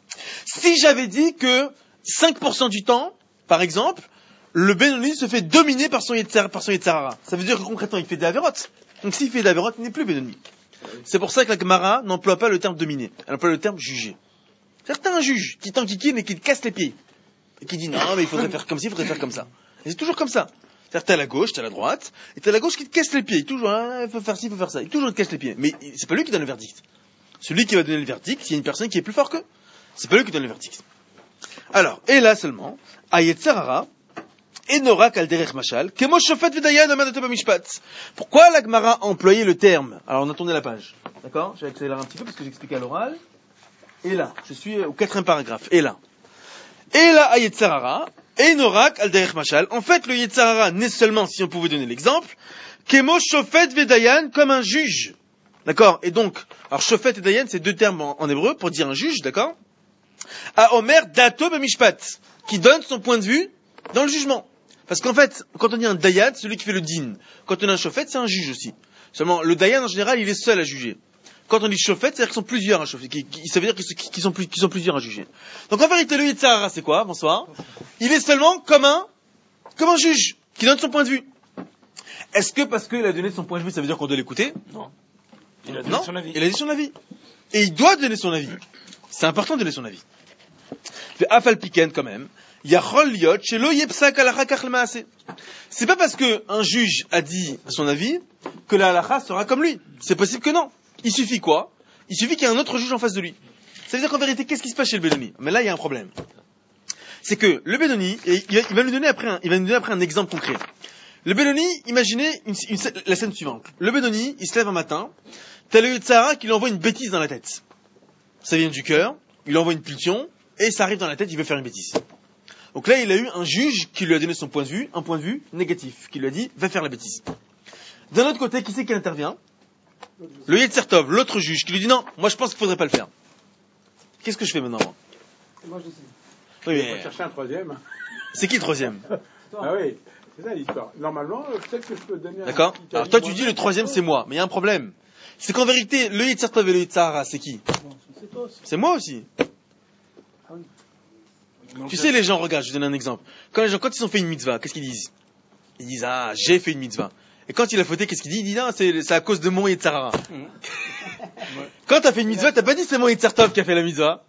Si j'avais dit que cinq pour cent du temps, par exemple, le Benoni se fait dominer par son Yetzer, par son Yetzer Hara. Ça veut dire que concrètement, il fait des avérotes. Donc s'il fait des avérotes, il n'est plus Benoni. C'est pour ça que la Gemara n'emploie pas le terme dominer. Elle emploie le terme juger. Certains juges qui t'enquiquinent et qui te cassent les pieds. Et qui disent non, mais il faudrait faire comme ci, il faudrait faire comme ça. Et c'est toujours comme ça. C'est-à-dire t'es à la gauche, t'es à la droite, et t'es à la gauche qui te casse les pieds. Toujours, hein, il faut faire ci, il faut faire ça. Il toujours te casse les pieds. Mais c'est pas lui qui donne le verdict. Celui qui va donner le verdict, il y a une personne qui est plus fort qu'eux. C'est pas lui qui donne le verdict. Alors, et là seulement, Ayetzerara, et Nora Kalderech Machal, Kemo Shofet Vedayan Amadato Bamishpat. Pourquoi la Gemara a employé le terme? Alors, on a tourné la page. D'accord? Je vais accélérer un petit peu parce que j'explique à l'oral. Et là, je suis au quatrième paragraphe. Et là. Et là, Ayetzerara, et Nora Kalderech Machal. En fait, le Yetzerara n'est seulement, si on pouvait donner l'exemple, Kemo Shofet Vedayan, comme un juge. D'accord? Et donc, alors Shofet et Dayan, c'est deux termes en, en hébreu pour dire un juge, d'accord? À Omer Dato Bamishpat, qui donne son point de vue dans le jugement. Parce qu'en fait, quand on dit un Dayan, c'est celui qui fait le din. Quand on a un Shofet, c'est un juge aussi. Seulement, le Dayan, en général, il est seul à juger. Quand on dit Shofet, c'est-à-dire qu'ils sont plusieurs à juger. Ça veut dire qu'ils sont, plus, qu'ils sont plusieurs à juger. Donc en vérité, le Yetzirah, c'est quoi? Bonsoir. Il est seulement comme un, comme un juge, qui donne son point de vue. Est-ce que parce qu'il a donné son point de vue, ça veut dire qu'on doit l'écouter? Non. Il a donné non, son avis. Il a dit son avis. Et il doit donner son avis. C'est important de donner son avis. Mais Afal Piken, quand même. C'est pas parce qu'un juge a dit son avis que la halakha sera comme lui. C'est possible que non. Il suffit quoi? Il suffit qu'il y ait un autre juge en face de lui. Ça veut dire qu'en vérité, qu'est-ce qui se passe chez le Bédoni? Mais là, il y a un problème. C'est que le Bédoni, et il va nous donner après un, il va nous donner après un exemple concret. Le Bédoni, imaginez une, une, la scène suivante. Le Bédoni, il se lève un matin, t'as le Yetzirah qui lui envoie une bêtise dans la tête. Ça vient du cœur, il lui envoie une pulsion, et ça arrive dans la tête, il veut faire une bêtise. Donc là, il a eu un juge qui lui a donné son point de vue, un point de vue négatif, qui lui a dit, va faire la bêtise. D'un autre côté, qui c'est qui intervient? Le Yetzer Tov, l'autre juge, qui lui dit, non, moi je pense qu'il faudrait pas le faire. Qu'est-ce que je fais maintenant, moi? Moi, je sais. Oui, On mais... va chercher un troisième. C'est qui le troisième? Ah oui, c'est ça l'histoire. Normalement, peut-être que je peux donner un... D'accord? Alors toi, tu dis le troisième, c'est moi, mais il y a un problème. C'est qu'en vérité, le Yetzer Tov et le Yetzer Hara, c'est qui? C'est moi aussi. Donc, tu sais, les gens, regarde, je te donne un exemple. Quand les gens, quand ils ont fait une mitzvah, qu'est-ce qu'ils disent? Ils disent, ah, j'ai fait une mitzvah. Et quand il a fauté, qu'est-ce qu'il dit? Il dit, non, c'est, c'est à cause de mon Yetzer Hara. Mmh. Ouais. Quand t'as fait une mitzvah, t'as pas dit c'est mon Yetzer Tov qui a fait la mitzvah.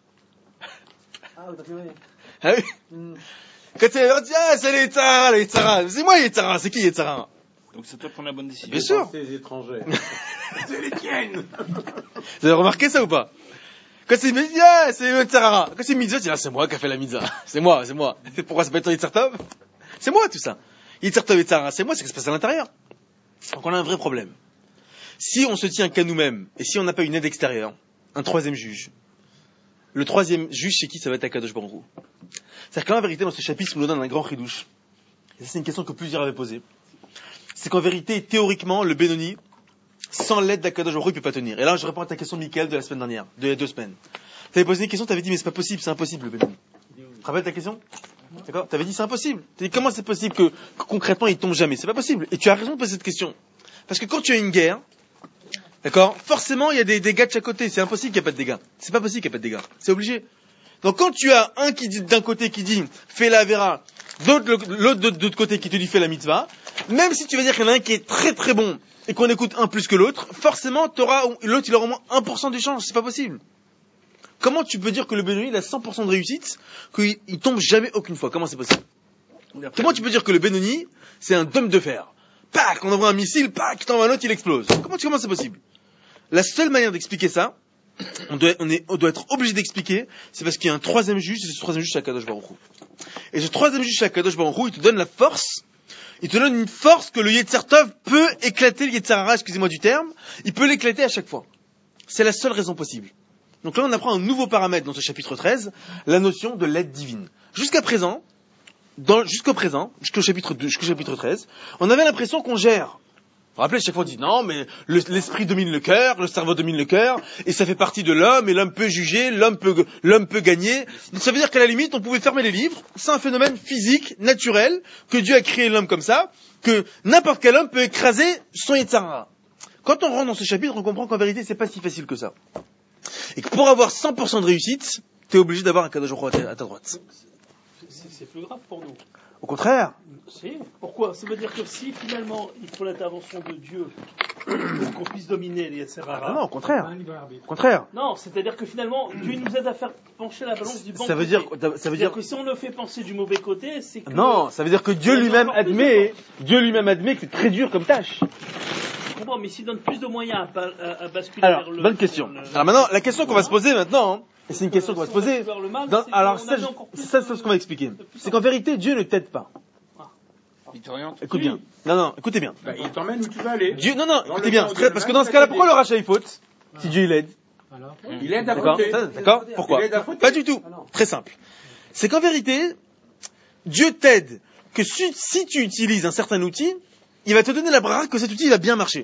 Ah, t'as fait oui. Ah oui. Mmh. Quand tu dit, ah, c'est le Yetzer Hara, le Yetzer Hara. C'est moi Yetzer Hara, c'est qui Yetzer Hara? Donc c'est toi qui prends la bonne décision. Bien sûr. C'est les étrangers. C'est les tiennes. Vous avez remarqué ça ou pas? Quand c'est mitzvah, c'est le Yetzer Hara. Quand c'est mitzvah, c'est, ah, c'est moi qui a fait la mitzvah. C'est moi, c'est moi. Pourquoi ça peut être Yetzer Tov? C'est moi tout ça. Yetzer Tov, Yetzer Hara, c'est moi, c'est ce qui se passe à l'intérieur. Donc on a un vrai problème. Si on se tient qu'à nous-mêmes, et si on n'a pas une aide extérieure, un troisième juge, le troisième juge, c'est qui? Ça va être Akadosh Baruch Hu. C'est-à-dire que là, en vérité, dans ce chapitre, on nous donne un grand chidouche. Et ça, c'est une question que plusieurs avaient posée. C'est qu'en vérité, théoriquement, le Benoni, sans l'aide d'Akadosh Baruch Hu, il peut pas tenir. Et là, je réponds à ta question, Michael, de la semaine dernière, de il y a deux semaines. T'avais posé une question, t'avais dit, mais c'est pas possible, c'est impossible, le Benoni. Tu te rappelles ta question? D'accord? T'avais dit, c'est impossible. T'as dit, comment c'est possible que, que concrètement, il tombe jamais? C'est pas possible. Et tu as raison de poser cette question. Parce que quand tu as une guerre, d'accord, forcément, il y a des dégâts de chaque côté. C'est impossible qu'il n'y ait pas de dégâts. C'est pas possible qu'il n'y ait pas de dégâts. C'est obligé. Donc quand tu as un qui dit, d'un côté qui dit, fais la vera, l'autre, l'autre de l'autre côté qui te dit, fais la mitzvah, même si tu vas dire qu'il y en a un qui est très très bon, et qu'on écoute un plus que l'autre, forcément, t'auras, l'autre, il aura au moins un pour cent d'échange. C'est pas possible. Comment tu peux dire que le Benoni, il a cent pour cent de réussite, qu'il il tombe jamais aucune fois? Comment c'est possible? Comment tu peux dire que le Benoni, c'est un dôme de fer? Pac, on envoie un missile, pac, t'envoies un autre, il explose. Comment, comment c'est possible? La seule manière d'expliquer ça, on doit, on est, on doit être obligé d'expliquer, c'est parce qu'il y a un troisième juge, et ce troisième juge, c'est Akadosh Baruch Hu. Et ce troisième juge, c'est Akadosh Baruch Hu, il te donne la force, il te donne une force que le Yetzer Tov peut éclater, le Yetzer Hara, excusez-moi du terme, il peut l'éclater à chaque fois. C'est la seule raison possible. Donc là, on apprend un nouveau paramètre dans ce chapitre treize, la notion de l'aide divine. Jusqu'à présent, dans, jusqu'au présent, jusqu'au chapitre deux, jusqu'au chapitre treize, on avait l'impression qu'on gère. Vous vous rappelez, chaque fois on dit non, mais le, l'esprit domine le cœur, le cerveau domine le cœur, et ça fait partie de l'homme, et l'homme peut juger, l'homme peut, l'homme peut gagner. Donc ça veut dire qu'à la limite, on pouvait fermer les livres, c'est un phénomène physique, naturel, que Dieu a créé l'homme comme ça, que n'importe quel homme peut écraser son Yetzer Hara. Quand on rentre dans ce chapitre, on comprend qu'en vérité, c'est pas si facile que ça. Et que pour avoir cent pour cent de réussite, t'es obligé d'avoir un Kadosh Baruch Hu à ta droite. C'est, c'est plus grave pour nous. Au contraire. Si. Pourquoi? Ça veut dire que si finalement il faut l'intervention de Dieu pour qu'on puisse dominer les Yetzer Hara. Ah non, au contraire. Au contraire. Non, c'est-à-dire que finalement Dieu nous aide à faire pencher la balance du bon ça veut côté. dire, ça veut dire que si on le fait penser du mauvais côté, c'est que... Non, ça veut dire que Dieu lui-même admet, Dieu lui-même admet que c'est très dur comme tâche. Je comprends, mais s'il donne plus de moyens à, à, à basculer Alors, vers le... bonne question. Le... Alors maintenant, la question qu'on va se poser maintenant, hein, Et c'est une question qu'on va se poser. Le mal, Dans, c'est alors, qu'on ça, avait encore plus ça, de- c'est ce qu'on va expliquer. C'est qu'en vérité, Dieu ne t'aide pas. Il t'oriente. Écoute bien. Non, non, écoutez bien. Bah, il t'emmène où tu vas aller. Dieu, non, non, Dans écoutez le bien. temps c'est où très- Dieu parce que le dans mène, ce cas-là, c'est pourquoi le t'aider. rachat il faute? Si Dieu il aide. Alors, Il aide à D'accord? côté. Ça, D'accord? Pourquoi? Il aide à côté. Pas du tout. Très simple. C'est qu'en vérité, Dieu t'aide que si, si tu utilises un certain outil, il va te donner la bracha que cet outil il va bien marcher.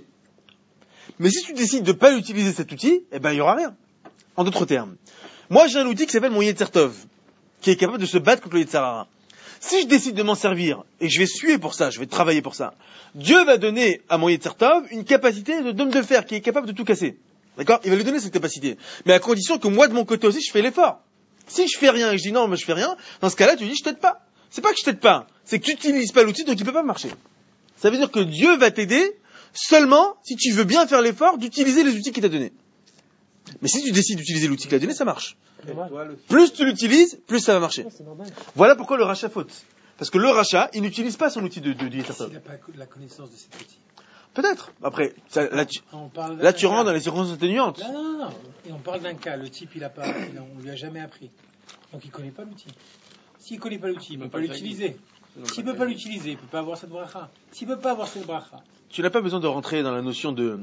Mais si tu décides de pas l'utiliser cet outil, eh ben il y aura rien. En d'autres termes, moi j'ai un outil qui s'appelle mon Yetzer Tov, qui est capable de se battre contre le Yetzer Hara. Si je décide de m'en servir et je vais suer pour ça, je vais travailler pour ça, Dieu va donner à mon Yetzer Tov une capacité de d'homme de fer qui est capable de tout casser. D'accord? Il va lui donner cette capacité, mais à condition que moi de mon côté aussi je fais l'effort. Si je fais rien et que je dis non, mais je fais rien, dans ce cas-là tu dis je t'aide pas. C'est pas que je t'aide pas, c'est que tu n'utilises pas l'outil donc il peut pas marcher. Ça veut dire que Dieu va t'aider seulement si tu veux bien faire l'effort d'utiliser les outils qu'il t'a donnés. Mais si tu décides d'utiliser l'outil qu'il t'a donné, ça marche. Plus tu l'utilises, plus ça va marcher. Voilà pourquoi le rachat faute. Parce que le rachat, il n'utilise pas son outil de, de, de Yetzer Tov. s'il n'a pas la connaissance de cet outil. Peut-être. Après, ça, là, tu, On parle là, d'un tu cas. rentres dans les circonstances atténuantes. Non, non, non, non. Et on parle d'un cas. Le type, il a pas, il a- on lui a jamais appris. Donc il connaît pas l'outil. S'il connaît pas l'outil, il peut pas l'utiliser. S'il peut pas l'utiliser, il peut pas avoir cette bracha. S'il peut pas avoir cette bracha. Tu n'as pas besoin de rentrer dans la notion de,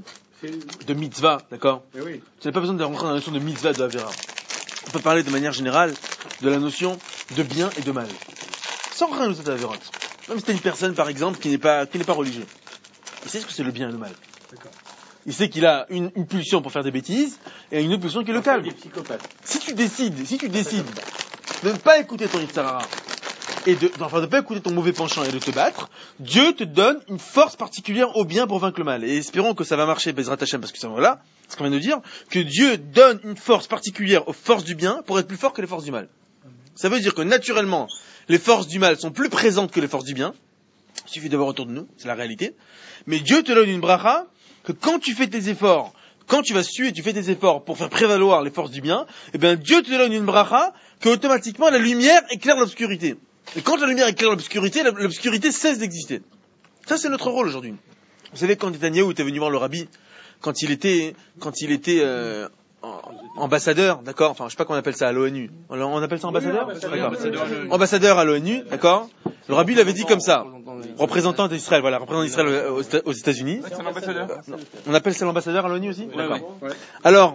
de mitzvah, d'accord? Eh oui. Tu n'as pas besoin de rentrer dans la notion de mitzvah de Avera. On peut parler de manière générale de la notion de bien et de mal. Sans rien de Avera. Même si t'es une personne, par exemple, qui n'est pas, qui n'est pas religieux. Il sait ce que c'est le bien et le mal. D'accord. Il sait qu'il a une, une pulsion pour faire des bêtises et une autre pulsion qui le calme. Des psychopathes. Si tu décides, si tu décides de ne pas écouter ton Yetzer Hara et de, enfin, de ne pas écouter ton mauvais penchant et de te battre, Dieu te donne une force particulière au bien pour vaincre le mal. Et espérons que ça va marcher, Bezrat Hashem, parce que c'est voilà, ce qu'on vient de dire, que Dieu donne une force particulière aux forces du bien pour être plus fort que les forces du mal. Ça veut dire que naturellement, les forces du mal sont plus présentes que les forces du bien. Il suffit de voir autour de nous, c'est la réalité. Mais Dieu te donne une bracha que quand tu fais tes efforts, quand tu vas suer, tu fais tes efforts pour faire prévaloir les forces du bien, eh bien Dieu te donne une bracha que automatiquement la lumière éclaire l'obscurité. Et quand la lumière éclaire l'obscurité, l'obscurité cesse d'exister. Ça c'est notre rôle aujourd'hui. Vous savez quand Netanyahou était venu voir le rabbi, quand il était, quand il était euh, ambassadeur, d'accord, enfin je sais pas comment on appelle ça à l'ONU. On on appelle ça ambassadeur, Oui, D'accord. ambassadeur. Ambassadeur à l'ONU, d'accord. Le rabbi l'avait dit comme ça. Représentant d'Israël, voilà, représentant d'Israël aux Éta- aux États-Unis. C'est l'ambassadeur. On appelle ça l'ambassadeur à l'ONU aussi. D'accord. Ouais. Alors,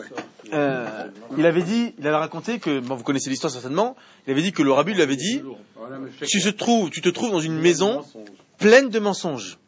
euh, il avait dit, il avait raconté que, bon, vous connaissez l'histoire certainement. Il avait dit que le rabbi lui avait dit, Voilà, mais je tu se trouves, tu te trouves dans une maison pleine de mensonges.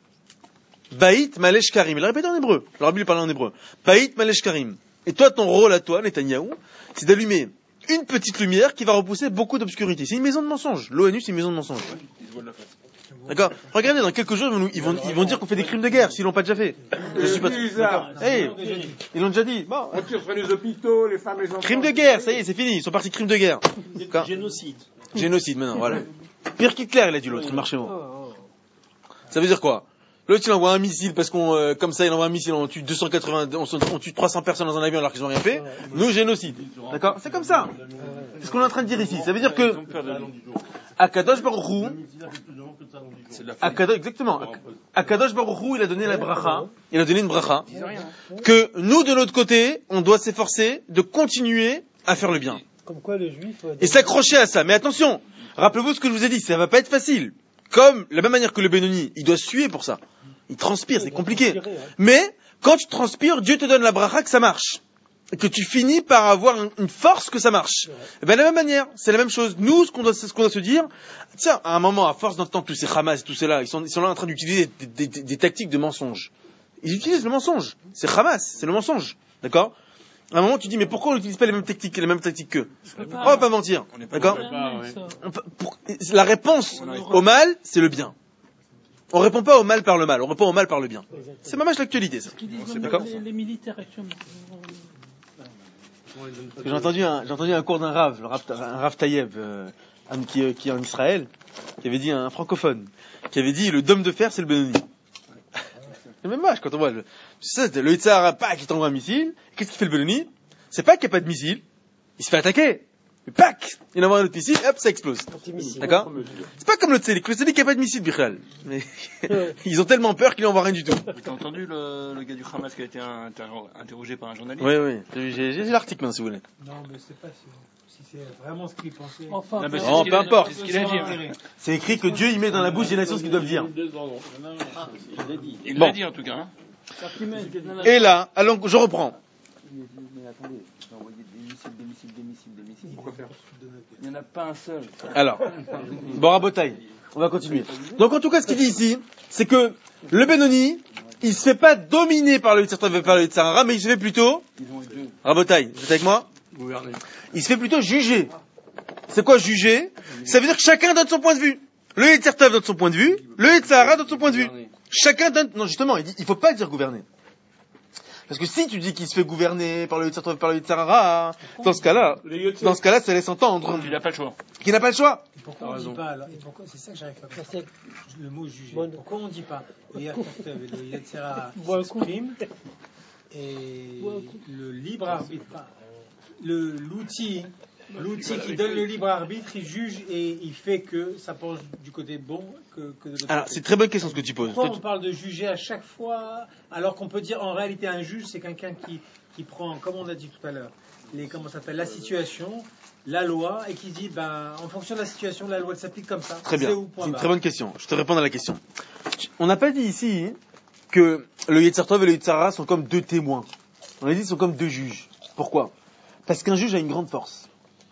Baït Malesh Karim. Il a répété en hébreu. Le rabbi lui parlait en hébreu. Baït Malesh Karim. Et toi, ton rôle à toi, Netanyahou, c'est d'allumer une petite lumière qui va repousser beaucoup d'obscurité. C'est une maison de mensonges. L'ONU, c'est une maison de mensonges. D'accord. Regardez, dans quelques jours, ils vont, nous- ils vont, ils vont dire qu'on fait des crimes de guerre s'ils l'ont pas déjà fait. Je suis pas. bizarre. Hey, ils l'ont déjà dit. Bon. On tire sur les hôpitaux, les femmes et les enfants. Crime de guerre, ça y est, c'est fini. Ils sont partis crime de guerre. D'accord. Génocide. Génocide maintenant, voilà. Pire qu'Hitler, il a dit l'autre, marchez-moi. Ça veut dire quoi? L'autre, il envoie un missile parce qu'on, euh, comme ça, il envoie un missile, on tue deux cent quatre-vingts, on, on tue trois cents personnes dans un avion alors qu'ils n'ont rien fait. Nous, génocide. D'accord? C'est comme ça. C'est ce qu'on est en train de dire ici. Ça veut dire que, Akadosh Baruch Hu, Akadosh, exactement. Akadosh Baruch Hu, il a donné la bracha, il a donné une bracha, que nous, de notre côté, on doit s'efforcer de continuer à faire le bien. Comme quoi le juif. Et s'accrocher à ça. Mais attention, rappelez-vous ce que je vous ai dit, ça va pas être facile. Comme, de la même manière que le Benoni, il doit suer pour ça. Il transpire, c'est compliqué. Mais, quand tu transpires, Dieu te donne la bracha que ça marche. Et que tu finis par avoir une force que ça marche. Et ben, de la même manière, c'est la même chose. Nous, ce qu'on doit, ce qu'on doit se dire, tiens, à un moment, à force d'entendre tous ces Hamas et tout cela, ils sont, ils sont là en train d'utiliser des, des, des, des tactiques de mensonge. Ils utilisent le mensonge. C'est Hamas, c'est le mensonge. D'accord? À un moment, tu dis, mais pourquoi on n'utilise pas les mêmes techniques, les mêmes tactiques qu'eux? On va pas mentir. D'accord? On peut- pour- La réponse au mal, c'est le bien. On répond pas au mal par le mal, on répond au mal par le bien. C'est ma match l'actualité, ça. Qui disent même D'accord. les, les militaires actuellement. J'ai entendu un, j'ai entendu un cours d'un Rav, le Rav, un Rav Taïeb, euh, un- qui, qui est en Israël, qui avait dit, un francophone, qui avait dit, le dôme de fer, c'est le Benoni. C'est même match quand on voit le, c'est ça, le Yitzhar, pas qui t'envoie un missile. Qu'est-ce qu'il fait le Benoni? C'est pas qu'il n'y a pas de missile. Il se fait attaquer. Et pac, il envoie un autre missile, et hop, ça explose. D'accord? C'est pas comme le Tselik. Le Tselik, il n'y a pas de missile, Bichal. Mais ils ont tellement peur qu'ils n'envoient rien du tout. T'as entendu le, le gars du Hamas qui a été inter- interrogé par un journaliste? Oui, oui. J'ai, j'ai l'article, hein, si vous voulez. Non, mais c'est pas si, si c'est vraiment ce qu'il pensait. Enfin, Non, mais Oh, peu importe. C'est ce qu'il a dit. C'est écrit que Dieu, il met dans la bouche des nations ce qu'ils doivent dire. Il Bon. l'a dit en tout cas. Hein. Et là, alors, je reprends. Mais attendez, il a envoyé des missiles, des missiles, des missiles, des missiles. Pourquoi faire? Il n'y en a pas un seul. Alors, bon, Rabotaï, on va continuer. Donc, en tout cas, ce qu'il dit ici, c'est que le Benoni, il se fait pas dominer par le Yitzhak par le Yitzhara, mais il se fait plutôt, Ils ont eu deux. Rabotaï, vous êtes avec moi? Gouverner. Il se fait plutôt juger. C'est quoi juger? Ça veut dire que chacun donne son point de vue. Le Yitzhak donne son point de vue, le Yitzhara donne son point de vue. Chacun donne, non, justement, il dit, il faut pas dire gouverner. Parce que si tu dis qu'il se fait gouverner par le Yitzhak par le Yitzhara, dans ce cas-là, dans ce cas-là, ça laisse entendre Il n'a pas le choix. qu'il n'a pas le choix. Et pourquoi on ne dit pas alors, et pourquoi, c'est ça que j'arrive pas à comprendre, le mot juger. Pourquoi on ne dit pas, le Yetzirah s'exprime et le libre arbitre, pas, le, l'outil, l'outil qui donne le libre arbitre, il juge et il fait que ça penche du côté bon que, que de l'autre Alors, côté. c'est une très bonne question ce que tu poses. Pourquoi Toi, on parle de juger à chaque fois, alors qu'on peut dire en réalité un juge, c'est quelqu'un qui, qui prend, comme on a dit tout à l'heure, les, comment ça s'appelle, la situation, la loi, et qui dit, ben, en fonction de la situation, la loi elle s'applique comme ça. Très bien. C'est où, point C'est une barre. très bonne question. Je te réponds à la question. On n'a pas dit ici que le Yetzer Tov et le Yetzirah sont comme deux témoins. On a dit qu'ils sont comme deux juges. Pourquoi? Parce qu'un juge a une grande force.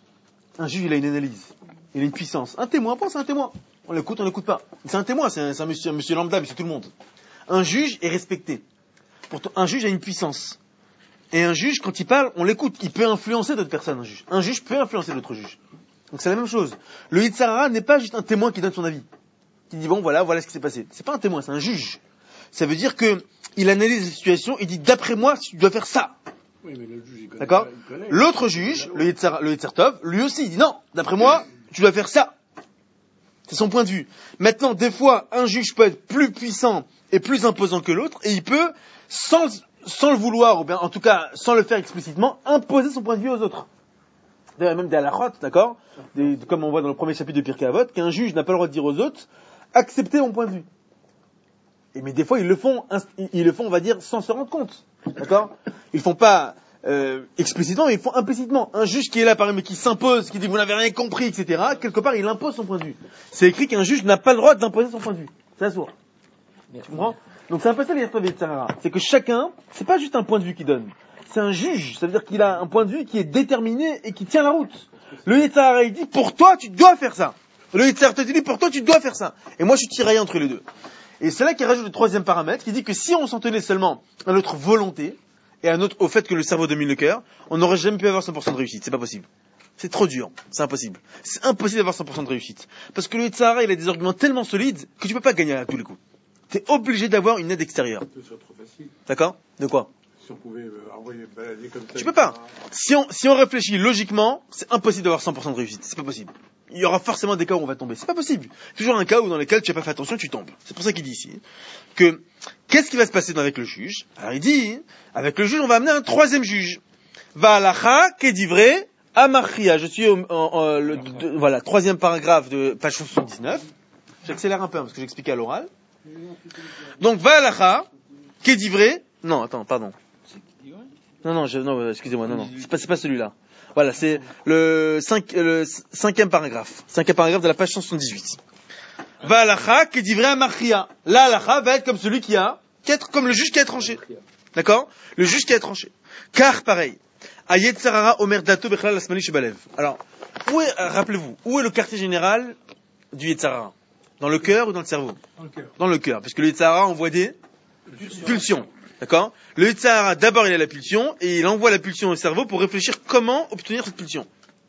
Un juge, il a une analyse. Il a une puissance. Un témoin, bon, c'est un témoin. On l'écoute, on l'écoute pas. C'est un témoin, c'est un, c'est un monsieur, un monsieur lambda, monsieur tout le monde. Un juge est respecté. Pourtant, un juge a une puissance. Et un juge, quand il parle, on l'écoute. Il peut influencer d'autres personnes, un juge. Un juge peut influencer d'autres juges. Donc c'est la même chose. Le Yitzhara n'est pas juste un témoin qui donne son avis. Qui dit, bon, voilà, voilà ce qui s'est passé. C'est pas un témoin, c'est un juge. Ça veut dire que il analyse la situation, il dit, d'après moi, tu dois faire ça. Oui, mais le juge, il connaît. D'accord? il connaît. L'autre juge, le Yetzer, le Yetzer Tov, lui aussi, il dit, non, d'après moi, tu dois faire ça. C'est son point de vue. Maintenant, des fois, un juge peut être plus puissant et plus imposant que l'autre, et il peut, sans, sans le vouloir, ou bien, en tout cas, sans le faire explicitement, imposer son point de vue aux autres. D'ailleurs, même des halachot, d'accord? Des, comme on voit dans le premier chapitre de Pirkei Avot, qu'un juge n'a pas le droit de dire aux autres, acceptez mon point de vue. Et mais des fois, ils le font, ils le font, on va dire, sans se rendre compte. D'accord? Ils font pas, euh, explicitement, mais ils font implicitement. Un juge qui est là, par exemple, qui s'impose, qui dit vous n'avez rien compris, et cetera, quelque part, il impose son point de vue. C'est écrit qu'un juge n'a pas le droit d'imposer son point de vue. C'est la source. Tu comprends? Donc c'est un peu ça les Yitzhara. C'est que chacun, c'est pas juste un point de vue qu'il donne. C'est un juge. Ça veut dire qu'il a un point de vue qui est déterminé et qui tient la route. Le Yitzhara, il dit, pour toi, tu dois faire ça. Le Yitzhara te dit, pour toi, tu dois faire ça. Et moi, je suis tiraillé entre les deux. Et c'est là qu'il rajoute le troisième paramètre, qui dit que si on s'en tenait seulement à notre volonté, et à notre, au fait que le cerveau domine le cœur, on n'aurait jamais pu avoir cent pour cent de réussite. C'est pas possible. C'est trop dur. C'est impossible. C'est impossible d'avoir cent pour cent de réussite. Parce que le Yitzhara, il a des arguments tellement solides que tu peux pas gagner à tous les coups. T'es obligé d'avoir une aide extérieure. Ce serait trop facile. D'accord? De quoi? Si on pouvait euh, envoyer balader comme ça. Tu peux pas. Si on, si on réfléchit logiquement, c'est impossible d'avoir cent pour cent de réussite. C'est pas possible. Il y aura forcément des cas où on va tomber. C'est pas possible. Toujours un cas où dans lequel tu n'as pas fait attention, tu tombes. C'est pour ça qu'il dit ici que qu'est-ce qui va se passer avec le juge? Alors il dit, avec le juge, on va amener un troisième juge. Va'alacha kedivrei amachia. Je suis au, en, en, le, de, voilà, troisième paragraphe de page soixante-dix-neuf. J'accélère un peu hein, parce que j'expliquais à l'oral. Donc va'alacha kedivrei. Non, attends, pardon. Non, non, je, non, excusez-moi, non, non, c'est pas, c'est pas celui-là. Voilà, c'est le, cinq, le cinquième paragraphe. Cinquième paragraphe de la page cent soixante-dix-huit. Va'alacha kedivrei amachia. La halacha va être comme celui qui a, qui a, comme le juge qui a tranché. D'accord? Le juge qui a tranché. Car, pareil. Ayetzarara omer dato bechlal asmali shebalev. Alors, où est, rappelez-vous, où est le quartier général du Yetzarara? Dans le cœur ou dans le cerveau? Dans le cœur. Dans le cœur. Parce que le Yetzarara envoie des pulsions. D'accord? Le Yetzirah, d'abord, il a la pulsion, et il envoie la pulsion au cerveau pour réfléchir comment obtenir cette pulsion.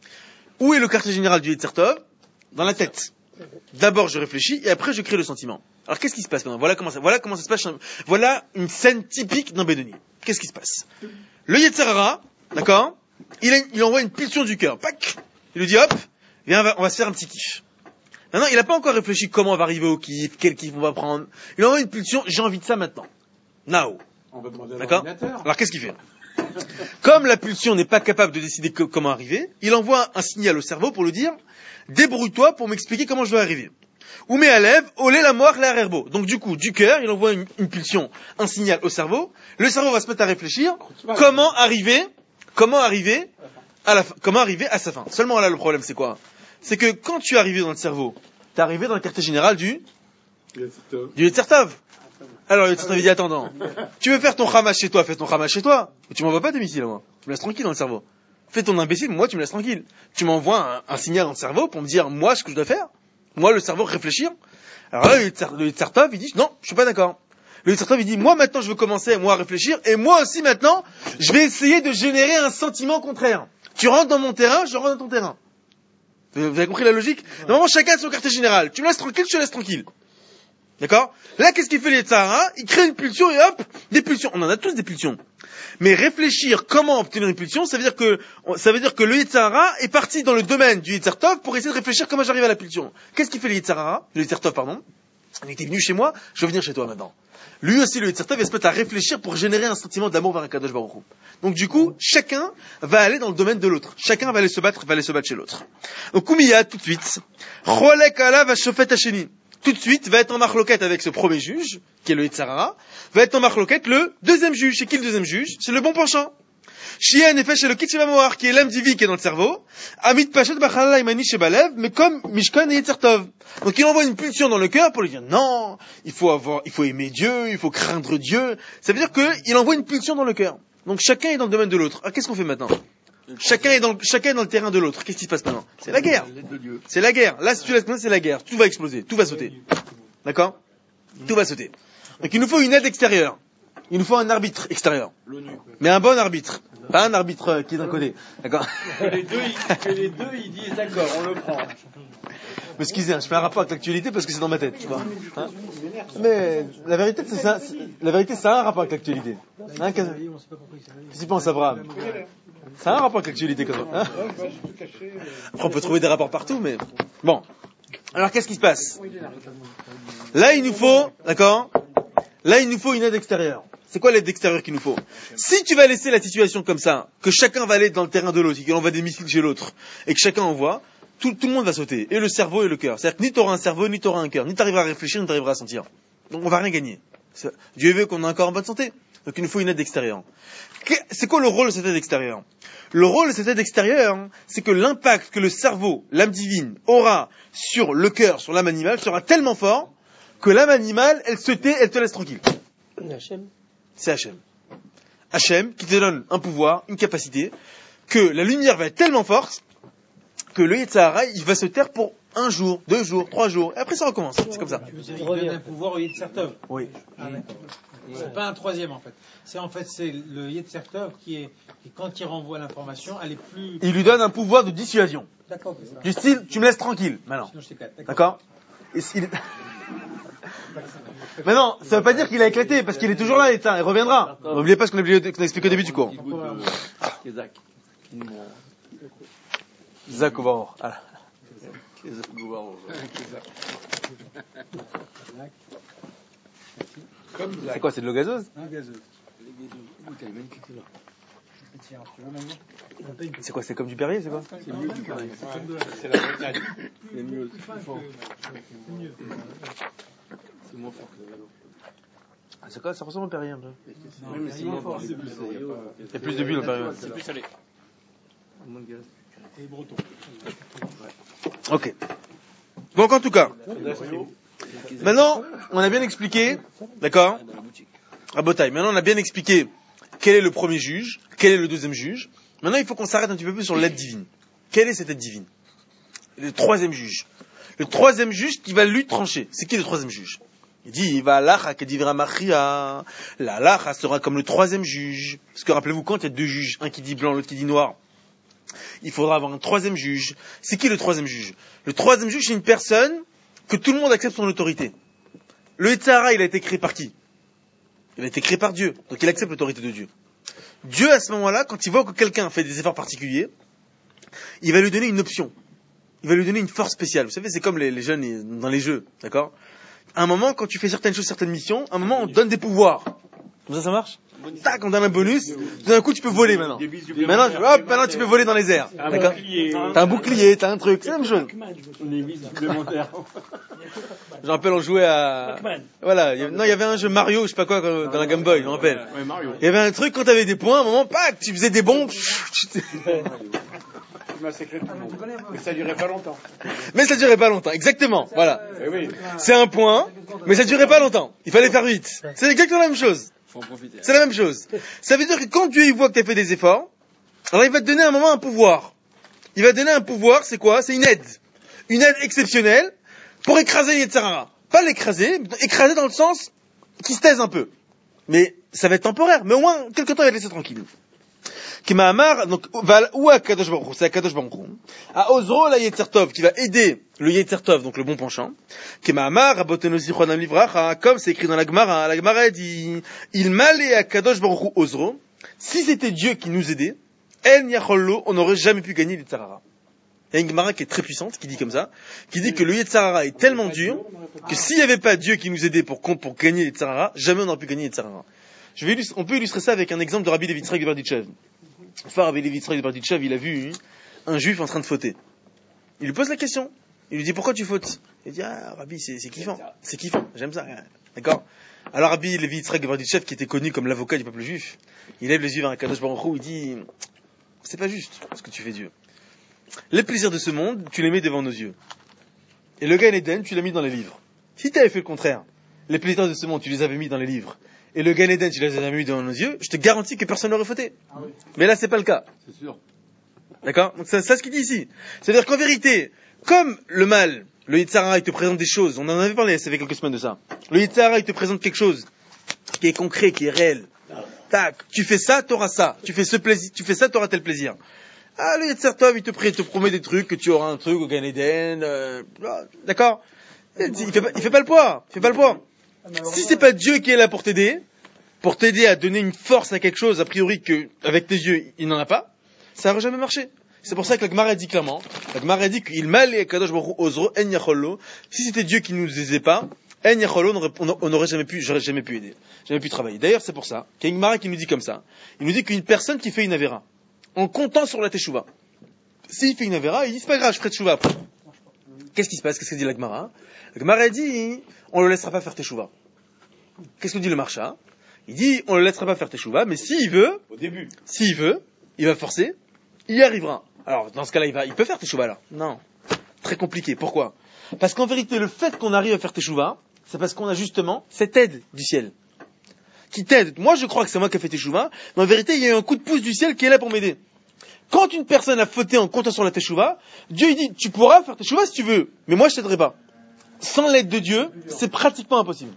Où est le quartier général du Yetzer Tov? Dans la tête. D'abord, je réfléchis, et après, je crée le sentiment. Alors, qu'est-ce qui se passe maintenant? Voilà comment ça, voilà comment ça se passe. Voilà une scène typique d'un Bédoni. Qu'est-ce qui se passe? Le Yetzirah, d'accord? Il, a, il envoie une pulsion du cœur. Pac! Il lui dit, hop, viens, on va, on va se faire un petit kiff. Maintenant, il n'a pas encore réfléchi comment on va arriver au kiff, quel kiff on va prendre. Il envoie une pulsion, j'ai envie de ça maintenant. Now. On va demander à D'accord? l'ordinateur. Alors qu'est-ce qu'il fait? Comme la pulsion n'est pas capable de décider que, comment arriver, il envoie un signal au cerveau pour lui dire « Débrouille-toi pour m'expliquer comment je dois arriver ». Ou met à lèvres, olé la moire l'air herbo. Donc du coup, du cœur, il envoie une, une pulsion, un signal au cerveau. Le cerveau va se mettre à réfléchir comment arriver, comment arriver à la fin, comment arriver à sa fin. Seulement là, le problème, c'est quoi? C'est que quand tu es arrivé dans le cerveau, tu es arrivé dans le quartier général du du Yetzer Tov. Alors le Yetzer Tov dit attends, tu veux faire ton Hamas chez toi, fais ton Hamas chez toi. Mais tu m'envoies pas tes missiles, moi. Tu me laisses tranquille dans le cerveau. Fais ton imbécile, moi tu me laisses tranquille. Tu m'envoies un, un signal dans le cerveau pour me dire moi ce que je dois faire. Moi, le cerveau, réfléchir. Alors là, le Yetzer Tov, il dit, non, je suis pas d'accord. Le Yetzer Tov, il dit, moi, maintenant, je veux commencer, moi, à réfléchir, et moi aussi, maintenant, je vais essayer de générer un sentiment contraire. Tu rentres dans mon terrain, je rentre dans ton terrain. Vous avez compris la logique? Normalement, chacun a son quartier général. Tu me laisses tranquille, je te laisse tranquille. D'accord? Là, qu'est-ce qu'il fait, le Yetzer Hara? Il crée une pulsion, et hop, des pulsions. On en a tous des pulsions. Mais réfléchir comment obtenir une pulsion, ça veut dire que, ça veut dire que le Yetzer Hara est parti dans le domaine du Yetzer Tov pour essayer de réfléchir comment j'arrive à la pulsion. Qu'est-ce qu'il fait le Yetzer Hara? Le Yetzer Tov, pardon. Il était venu chez moi, je veux venir chez toi maintenant. Lui aussi, le Yetzer Tov, il se met à réfléchir pour générer un sentiment d'amour vers un Kadosh Baruch Hu. Donc du coup, chacun va aller dans le domaine de l'autre. Chacun va aller se battre, va aller se battre chez l'autre. Donc Koumiya, tout de suite, Cholek alav hashofet hasheni. Tout de suite, va être en marloquette avec ce premier juge, qui est le Yetzer Hara, va être en marloquette le deuxième juge. C'est qui le deuxième juge? C'est le bon penchant. Shia en effet, c'est le Kitchevamoar, qui est l'âme divine qui est dans le cerveau. Amit Pachet Bachalala Imani Shebalev, mais comme Mishkan et Yetzer Tov. Donc il envoie une pulsion dans le cœur pour lui dire non, il faut avoir, il faut aimer Dieu, il faut craindre Dieu. Ça veut dire qu'il envoie une pulsion dans le cœur. Donc chacun est dans le domaine de l'autre. Alors qu'est-ce qu'on fait maintenant? Chacun est dans le, chacun est dans le terrain de l'autre. Qu'est-ce qui se passe maintenant? C'est la guerre. C'est la guerre. Là, si tu laisses passer, c'est la guerre. Tout va exploser. Tout va sauter. D'accord? Tout va sauter. Donc il nous faut une aide extérieure. Il nous faut un arbitre extérieur. Mais un bon arbitre. Pas un arbitre euh, qui est d'un côté. D'accord? Que les deux, ils, que les deux, ils disent d'accord, on le prend. Excusez, je fais un rapport avec l'actualité parce que c'est dans ma tête, tu vois. Hein? Mais la vérité, c'est ça. C'est, la vérité, ça a un rapport avec l'actualité. Hein, qu'est-ce que tu penses, Abraham? Ça a un rapport avec l'actualité, quand même. Hein? Après, on peut trouver des rapports partout, mais bon. Alors, qu'est-ce qui se passe? Là, il nous faut, d'accord? Là, il nous faut une aide extérieure. C'est quoi l'aide extérieure qu'il nous faut? Si tu vas laisser la situation comme ça, que chacun va aller dans le terrain de l'autre, et qu'il envoie des missiles chez l'autre, et que chacun envoie, tout, tout le monde va sauter. Et le cerveau et le cœur. C'est-à-dire que ni tu auras un cerveau, ni tu auras un cœur. Ni tu arriveras à réfléchir, ni tu arriveras à sentir. Donc on va rien gagner. C'est, Dieu veut qu'on ait encore en bonne santé. Donc il nous faut une aide extérieure. C'est quoi le rôle de cette aide extérieure? Le rôle de cette aide extérieure, c'est que l'impact que le cerveau, l'âme divine, aura sur le cœur, sur l'âme animale, sera tellement fort que l'âme animale, elle se tait, elle te laisse tranquille. C'est Hachem. Hachem qui te donne un pouvoir, une capacité, que la lumière va être tellement forte que le Yetzer Hara, il va se taire pour un jour, deux jours, trois jours, et après ça recommence. C'est comme ça. Il donne un pouvoir au Yetzer Tov. Oui. Ah, c'est pas un troisième en fait. C'est en fait c'est le Yetzer Tov qui est, qui, quand il renvoie l'information, elle est plus. Il lui donne un pouvoir de dissuasion. D'accord. Du style, tu me laisses tranquille maintenant. Sinon, je t'éclate. D'accord. Et il... Mais non, ça veut pas dire qu'il a éclaté, parce qu'il est toujours là, il reviendra. N'oubliez pas ce qu'on a, qu'on a expliqué au début du cours. Zach Ovaror. C'est quoi, c'est de l'eau gazeuse? C'est quoi, c'est comme du Perrier, c'est quoi? C'est mieux du Perrier. C'est la Bretagne. C'est mieux. C'est moins fort que l'eau. C'est quoi, ça ressemble au Perrier un peu. Oui, mais c'est moins fort. Il y a plus de bulles au Perrier. C'est plus salé. Et breton. Ok. Donc en tout cas, maintenant, on a bien expliqué, d'accord? À Botaï, maintenant on a bien expliqué quel est le premier juge, quel est le deuxième juge. Maintenant il faut qu'on s'arrête un petit peu plus sur l'aide divine. Quelle est cette aide divine? Le troisième juge. Le troisième juge qui va lui trancher. C'est qui le troisième juge? Il dit, il va à l'Acha, Kedivra Machia. La Lacha sera comme le troisième juge. Parce que rappelez-vous, quand il y a deux juges, un qui dit blanc, l'autre qui dit noir, il faudra avoir un troisième juge. C'est qui le troisième juge? Le troisième juge, c'est une personne que tout le monde accepte son autorité. Le Yetzer Hara, il a été créé par qui? Il a été créé par Dieu. Donc il accepte l'autorité de Dieu. Dieu, à ce moment-là, quand il voit que quelqu'un fait des efforts particuliers, il va lui donner une option. Il va lui donner une force spéciale. Vous savez, c'est comme les, les jeunes dans les jeux, d'accord? À un moment, quand tu fais certaines choses, certaines missions, à un moment, on te donne des pouvoirs. Comme ça, ça marche? Tac, on donne un bonus. Tout d'un coup, tu peux voler maintenant. Maintenant, hop, maintenant, tu peux voler dans les airs. D'accord? T'as un bouclier, t'as un truc, c'est la même chose. Je me rappelle, on jouait à, voilà, il y avait... non, il y avait un jeu Mario, je sais pas quoi, dans la Game Boy, je me rappelle. Il y avait un truc, quand t'avais des points, à un moment, pac, tu faisais des bombes. Massacrer tout le monde. Mais ça durait pas longtemps. Mais ça durait pas longtemps, exactement. Voilà. C'est un point, mais ça durait pas longtemps. Il fallait faire vite. C'est exactement la même chose. Faut en profiter. C'est la même chose. Ça veut dire que quand Dieu il voit que tu as fait des efforts, alors il va te donner à un moment un pouvoir. Il va te donner un pouvoir, c'est quoi? C'est une aide. Une aide exceptionnelle pour écraser Yetzer Hara. Pas l'écraser, écraser dans le sens qui se taise un peu. Mais ça va être temporaire. Mais au moins, quelque temps, il va te laisser tranquille. Kema'amar, donc, ou à Kadosh Baruch Hu, c'est à Kadosh Baruch Hu. À Ozro, la Yetzer Tov, qui va aider le Yetzer Tov, donc le bon penchant. Kema'amar, Rabotenu Zichronam Livracha, comme c'est écrit dans la Gemara, la Gemara dit, il m'allait à Kadosh Baruch Hu Ozro. Si c'était Dieu qui nous aidait, En Yachollo, on n'aurait jamais pu gagner l'Yetzer Hara. Il y a une Gemara qui est très puissante, qui dit comme ça, qui dit que le Yetzer Hara est tellement dur, que s'il n'y avait pas Dieu qui nous aidait pour, pour gagner l'Yetzer Hara, jamais on n'aurait pu gagner l'Yetzer Hara. Je vais illustrer, on peut illustrer ça avec un exemple de Rabbi Levi Yitzhak de Berditchev. Enfin, Rabbi Levi Yitzhak de Berditchev, il a vu un juif en train de fauter. Il lui pose la question. Il lui dit, pourquoi tu fautes? Il dit, ah, Rabbi, c'est, c'est kiffant. C'est kiffant. J'aime ça. D'accord? Alors, Rabbi Levi Yitzhak de Berditchev, qui était connu comme l'avocat du peuple juif, il lève les yeux vers un Kadosh Baruch Hu, il dit, c'est pas juste ce que tu fais, Dieu. Les plaisirs de ce monde, tu les mets devant nos yeux. Et le Gan Eden, tu l'as mis dans les livres. Si tu avais fait le contraire, les plaisirs de ce monde, tu les avais mis dans les livres, et le Gan Eden, tu les avais mis devant nos yeux, je te garantis que personne n'aurait fauté. Ah oui. Mais là, c'est pas le cas. C'est sûr. D'accord? Donc, c'est ça ce qu'il dit ici. C'est-à-dire qu'en vérité, comme le mal, le Yetzer Hara, il te présente des choses, on en avait parlé, ça fait quelques semaines de ça. Le Yetzer Hara, il te présente quelque chose qui est concret, qui est réel. Tac, tu fais ça, t'auras ça. Tu fais ce plaisir, tu fais ça, t'auras tel plaisir. Ah, le Yetzer Tov, il te, il te promet des trucs, que tu auras un truc au Gan Eden, euh, d'accord? Il fait pas, il fait pas le poids, il fait pas le poids. Si c'est pas Dieu qui est là pour t'aider, pour t'aider à donner une force à quelque chose, a priori que, avec tes yeux, il n'en a pas, ça n'aurait jamais marché. C'est pour ça que la Gemara dit clairement, la Gemara dit qu'il mal et Kadosh Baruch Hu Ozro, En Yachollo, si c'était Dieu qui nous aidait pas, En Yachollo, on n'aurait jamais pu, j'aurais jamais pu aider, jamais pu travailler. D'ailleurs, c'est pour ça qu'il y a une Gemara qui nous dit comme ça. Il nous dit qu'une personne qui fait une avéra, en comptant sur la teshuva, s'il fait une avéra, il dit, c'est pas grave, je ferai teshuva après. Qu'est-ce qui se passe? Qu'est-ce que dit la Gemara? La Gemara dit, on le laissera pas faire teshuva. Qu'est-ce que dit le Marsha? Il dit, on le laissera pas faire teshuva, mais s'il veut, au début, s'il veut, il va forcer, il y arrivera. Alors, dans ce cas-là, il va, il peut faire teshuva là. Non. Très compliqué. Pourquoi? Parce qu'en vérité, le fait qu'on arrive à faire teshuva, c'est parce qu'on a justement cette aide du ciel. Qui t'aide. Moi, je crois que c'est moi qui ai fait teshuva, mais en vérité, il y a eu un coup de pouce du ciel qui est là pour m'aider. Quand une personne a fauté en comptant sur la teshuva, Dieu, il dit, tu pourras faire teshuva si tu veux, mais moi, je t'aiderai pas. Sans l'aide de Dieu, c'est pratiquement impossible.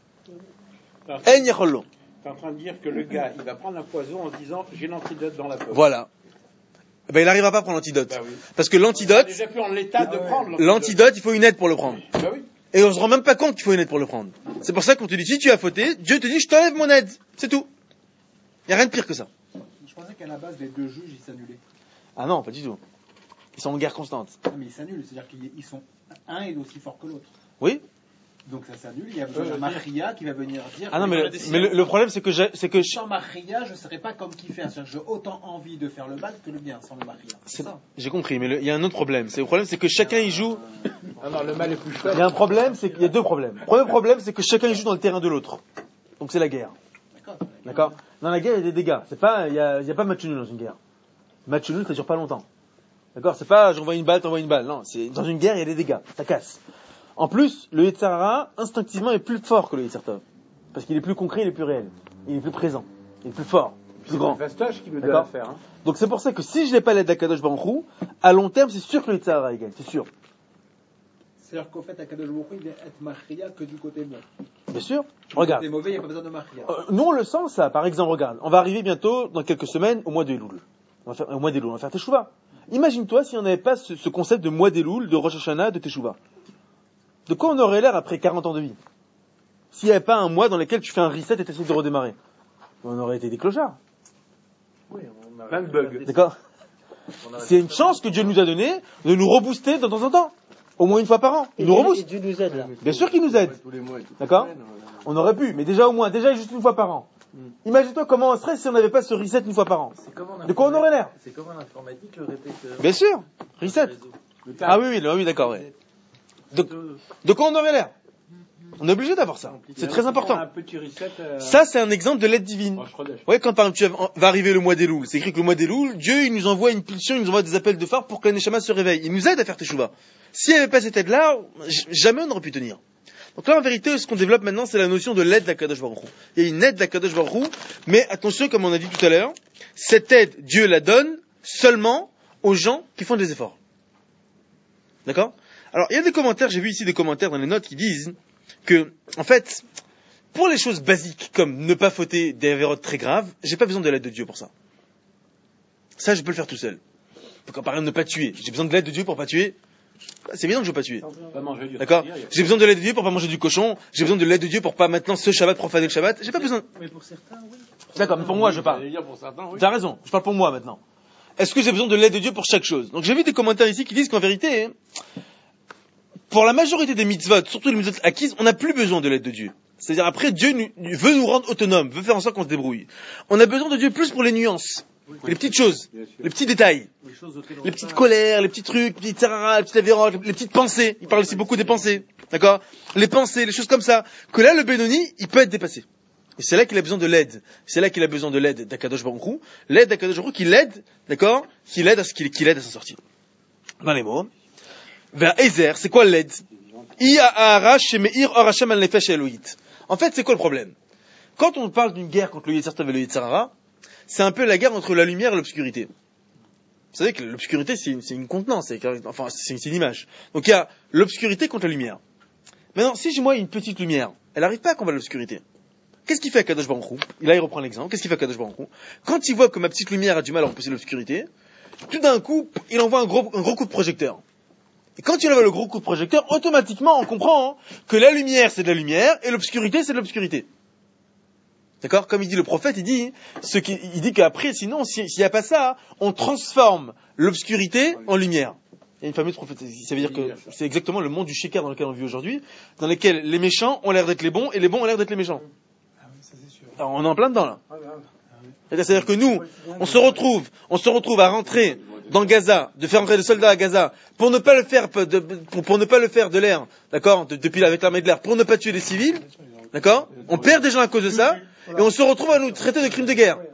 En Yachollo. T'es en train de dire que le gars, il va prendre un poison en disant, j'ai l'antidote dans la poche. Voilà. Ben, il n'arrivera pas à prendre l'antidote. Bah oui. Parce que l'antidote, déjà plus en l'état de prendre l'antidote. L'antidote, il faut une aide pour le prendre. Bah oui. Et on se rend même pas compte qu'il faut une aide pour le prendre. C'est pour ça qu'on te dit, si tu as fauté, Dieu te dit, je t'enlève mon aide. C'est tout. Il n'y a rien de pire que ça. Je pensais qu'à la base, les deux juges, ils s'annulaient. Ah non, pas du tout. Ils sont en guerre constante. Non, mais ils s'annulent, c'est-à-dire qu'ils sont, un est aussi fort que l'autre. Oui. Donc ça s'annule, il y a besoin d'un Maria qui va venir dire... Ah non, mais, le, mais le, le problème, c'est que j'ai, c'est que... Sans Maria, je ne serais pas comme qui fait. C'est-à-dire que j'ai autant envie de faire le mal que le bien, sans le Maria. C'est, c'est ça. J'ai compris, mais le, il y a un autre problème. C'est, le problème, c'est que chacun y joue... Ah non, le mal est plus faible. Il y a un problème, c'est qu'il y a deux problèmes. Le premier problème, c'est que chacun y joue dans le terrain de l'autre. Donc c'est la guerre. D'accord. D'accord. Dans la guerre, il y a des dégâts. C'est pas, il y a, il y a pas match nul dans une guerre. Match nul, ça dure pas longtemps. D'accord. C'est pas, j'envoie une balle, t'envoies une balle. Non, c'est, dans une guerre, il y a des dégâts. Ça casse. En plus, le Yetzer Hara, instinctivement, est plus fort que le Yetzer Tov. Parce qu'il est plus concret, il est plus réel. Il est plus présent. Il est plus fort. Plus grand. C'est le fastoche qui nous doit faire. Hein. Donc c'est pour ça que si je n'ai pas l'aide d'Akadosh Baruch Hu, à long terme, c'est sûr que le Yetzer Hara, il gagne. C'est sûr. C'est-à-dire qu'au fait, Akadosh Baruch Hu, il va être Maria que du côté bon. Bien sûr. Regarde. Du côté mauvais, il n'y a pas besoin de Maria. Euh, nous, on le sent, ça. Par exemple, regarde. On va arriver bientôt, dans quelques semaines, au mois d'Elul. On va faire, au mois d'Elul, on va faire Teshuvah. Imagine-toi si on n'avait pas ce, ce concept de mois d'Elul, de Rosh Hashanah, de Teshuvah. De quoi on aurait l'air après quarante ans de vie? S'il n'y avait pas un mois dans lequel tu fais un reset et tu essaies de redémarrer. On aurait été des clochards. Oui, on a plein de bugs. D'accord? C'est une chance que Dieu nous a donnée de nous rebooster de temps en temps. Au moins une fois par an. Il nous rebooste. Dieu nous aide là. Bien sûr qu'il nous aide. D'accord? On aurait pu, mais déjà au moins, déjà juste une fois par an. Imagine-toi comment on serait si on n'avait pas ce reset une fois par an. De quoi on aurait l'air? C'est comme en informatique, le répéteur. Bien sûr, reset. Ah oui, oui, oui, d'accord, oui. De, de quoi on aurait l'air? On est obligé d'avoir ça. C'est très important. Un petit reset, euh... Ça, c'est un exemple de l'aide divine. Oh, ouais, quand par exemple, tu va arriver le mois des loups, c'est écrit que le mois des loups, Dieu, il nous envoie une pulsion, il nous envoie des appels de phare pour que la Neshama se réveille. Il nous aide à faire teshuva. S'il n'y avait pas cette aide-là, jamais on n'aurait pu tenir. Donc là, en vérité, ce qu'on développe maintenant, c'est la notion de l'aide d'Akadosh Baruch Hu. Il y a une aide d'Akadosh Baruch Hu, mais attention, comme on a dit tout à l'heure, cette aide, Dieu la donne seulement aux gens qui font des efforts. D'accord? Alors, il y a des commentaires, j'ai vu ici des commentaires dans les notes qui disent que, en fait, pour les choses basiques, comme ne pas fauter des avérotes très graves, j'ai pas besoin de l'aide de Dieu pour ça. Ça, je peux le faire tout seul. Comme par exemple, ne pas tuer. J'ai besoin de l'aide de Dieu pour pas tuer. C'est évident que je veux pas tuer. Pas manger du D'accord? J'ai besoin de l'aide de Dieu pour pas manger du cochon. J'ai besoin de l'aide de Dieu pour pas maintenant ce Shabbat profaner le Shabbat. J'ai pas besoin. Mais pour certains, oui. D'accord, mais pour moi, je parle. T'as raison. Je parle pour moi maintenant. Est-ce que j'ai besoin de l'aide de Dieu pour chaque chose? Donc j'ai vu des commentaires ici qui disent qu'en vérité, pour la majorité des mitzvot, surtout les mitzvot acquises, on n'a plus besoin de l'aide de Dieu. C'est-à-dire après, Dieu nous, veut nous rendre autonomes, veut faire en sorte qu'on se débrouille. On a besoin de Dieu plus pour les nuances, oui, les petites choses, les petits détails, les, les petites colères, les petits trucs, les petites sarara, les petites avérotes, les petites pensées. Il parle aussi beaucoup des pensées, d'accord? Les pensées, les choses comme ça. Que là, le Benoni, il peut être dépassé. Et c'est là qu'il a besoin de l'aide. C'est là qu'il a besoin de l'aide d'Akadosh Baruch Hu. L'aide d'Akadosh Baruch Hu qui l'aide, d'accord? Qui l'aide à ce qu'il, qui l'aide à s'en sortir. Dans les mots. Vers Ezer, c'est quoi l'aide? En fait, c'est quoi le problème? Quand on parle d'une guerre contre le Yetzer Tov et le Yetzer Hara, c'est un peu la guerre entre la lumière et l'obscurité. Vous savez que l'obscurité, c'est une, c'est une contenance, c'est, enfin, c'est une, c'est une image. Donc il y a l'obscurité contre la lumière. Maintenant, si j'ai moi une petite lumière, elle n'arrive pas à combattre l'obscurité. Qu'est-ce qu'il fait à Kadosh Baruch Hu? Et là, il reprend l'exemple. Qu'est-ce qu'il fait à Kadosh Baruch Hu? Quand il voit que ma petite lumière a du mal à repousser l'obscurité, tout d'un coup, il envoie un gros, un gros coup de projecteur. Et quand il envoie le gros coup de projecteur, automatiquement, on comprend hein, que la lumière, c'est de la lumière, et l'obscurité, c'est de l'obscurité. D'accord? Comme il dit le prophète, il dit, ce qui, il dit qu'après, sinon, s'il n'y a pas ça, on transforme l'obscurité en lumière. Il y a une fameuse prophétie. Ça veut dire que c'est exactement le monde du shikar dans lequel on vit aujourd'hui, dans lequel les méchants ont l'air d'être les bons, et les bons ont l'air d'être les méchants. Alors, on est en plein dedans, là. C'est-à-dire que nous, on se retrouve, on se retrouve à rentrer dans Gaza, de faire entrer des soldats à Gaza, pour ne pas le faire de, pour, pour ne pas le faire de l'air, d'accord, de, depuis avec l'armée de l'air, pour ne pas tuer des civils, d'accord. On perd des gens à cause de ça, et on se retrouve à nous traiter de crimes de guerre.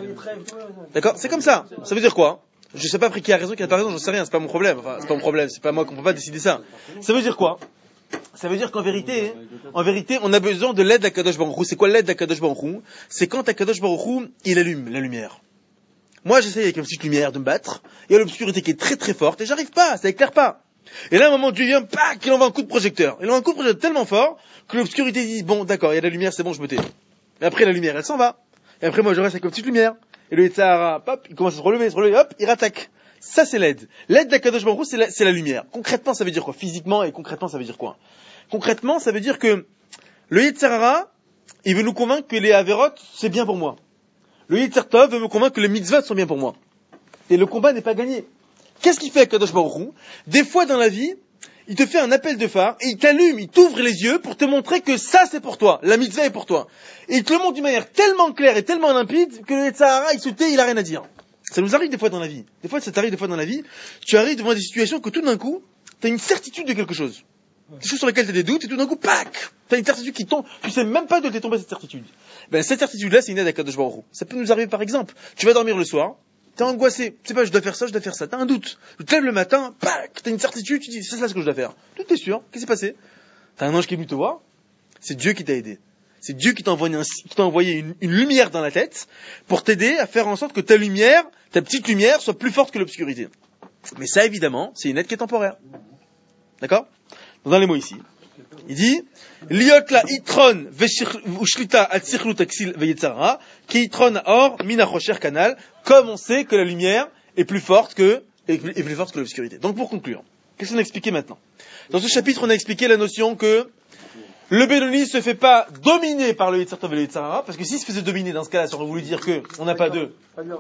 D'accord, c'est comme ça. Ça veut dire quoi? Je sais pas après qui a raison, qui a pas raison, j'en sais rien, c'est pas mon problème. Enfin, c'est pas mon problème, c'est pas moi qu'on peut pas décider ça. Ça veut dire quoi? Ça veut dire qu'en vérité, en vérité, on a besoin de l'aide d'Akadosh Baruch Hu. C'est quoi l'aide d'Akadosh Baruch Hu? C'est quand Akadosh Baruch Hu, il allume la lumière. Moi, j'essaye avec une petite lumière de me battre. Il y a l'obscurité qui est très très forte et j'arrive pas, ça éclaire pas. Et là, à un moment, Dieu vient, pac, il envoie un coup de projecteur. Il envoie un coup de projecteur tellement fort que l'obscurité dit, bon, d'accord, il y a de la lumière, c'est bon, je me tais. Et après, la lumière, elle s'en va. Et après, moi, je reste avec une petite lumière. Et le Yetzer Hara, hop, il commence à se relever, se relever, hop, il rattaque. Ça, c'est l'aide. L'aide d'Akadosh Baruch Hu, c'est la, c'est la lumière. Concrètement, ça veut dire quoi? Physiquement et concrètement, ça veut dire quoi? Concrètement, ça veut dire que le Yetzer Hara, il veut nous convaincre que les avérotes, c'est bien pour moi. Le Yetzer Tov veut me convaincre que les mitzvot sont bien pour moi. Et le combat n'est pas gagné. Qu'est-ce qu'il fait avec Kadosh Baruch Hu? Des fois dans la vie, il te fait un appel de phare, et il t'allume, il t'ouvre les yeux pour te montrer que ça c'est pour toi, la mitzvah est pour toi. Et il te le montre d'une manière tellement claire et tellement limpide que le Yetzer Hara, il se tait, il a rien à dire. Ça nous arrive des fois dans la vie. Des fois, ça t'arrive des fois dans la vie, tu arrives devant des situations que tout d'un coup, t'as une certitude de quelque chose. Des choses sur lesquelles t'as des doutes, et tout d'un coup, pac! T'as une certitude qui tombe, tu sais même pas d'où t'est tombée cette certitude. Ben, cette certitude-là, c'est une aide à Kadosh Baruch Hu. Ça peut nous arriver par exemple. Tu vas dormir le soir, t'es angoissé, tu sais pas, je dois faire ça, je dois faire ça, t'as un doute. Tu te lèves le matin, pac! T'as une certitude, tu dis, c'est ça ce que je dois faire. Tout est sûr, qu'est-ce qui s'est passé? T'as un ange qui est venu te voir, c'est Dieu qui t'a aidé. C'est Dieu qui t'a envoyé, un, qui t'a envoyé une, une lumière dans la tête pour t'aider à faire en sorte que ta lumière, ta petite lumière, soit plus forte que l'obscurité. Mais ça, évidemment, c'est une aide qui est temporaire. D'accord? Dans les mots ici, il dit, liot la itron v'shlita atzirlut aksil veyetzara, ki itron or minachocher canal, comme on sait que la lumière est plus forte que, est plus forte que l'obscurité. Donc pour conclure, qu'est-ce qu'on a expliqué maintenant? Dans ce chapitre, on a expliqué la notion que le Benoni ne se fait pas dominer par le Yetzer Tov et le Yetzer Hara, parce que s'il se faisait dominer dans ce cas-là, ça aurait voulu dire que on n'a pas deux,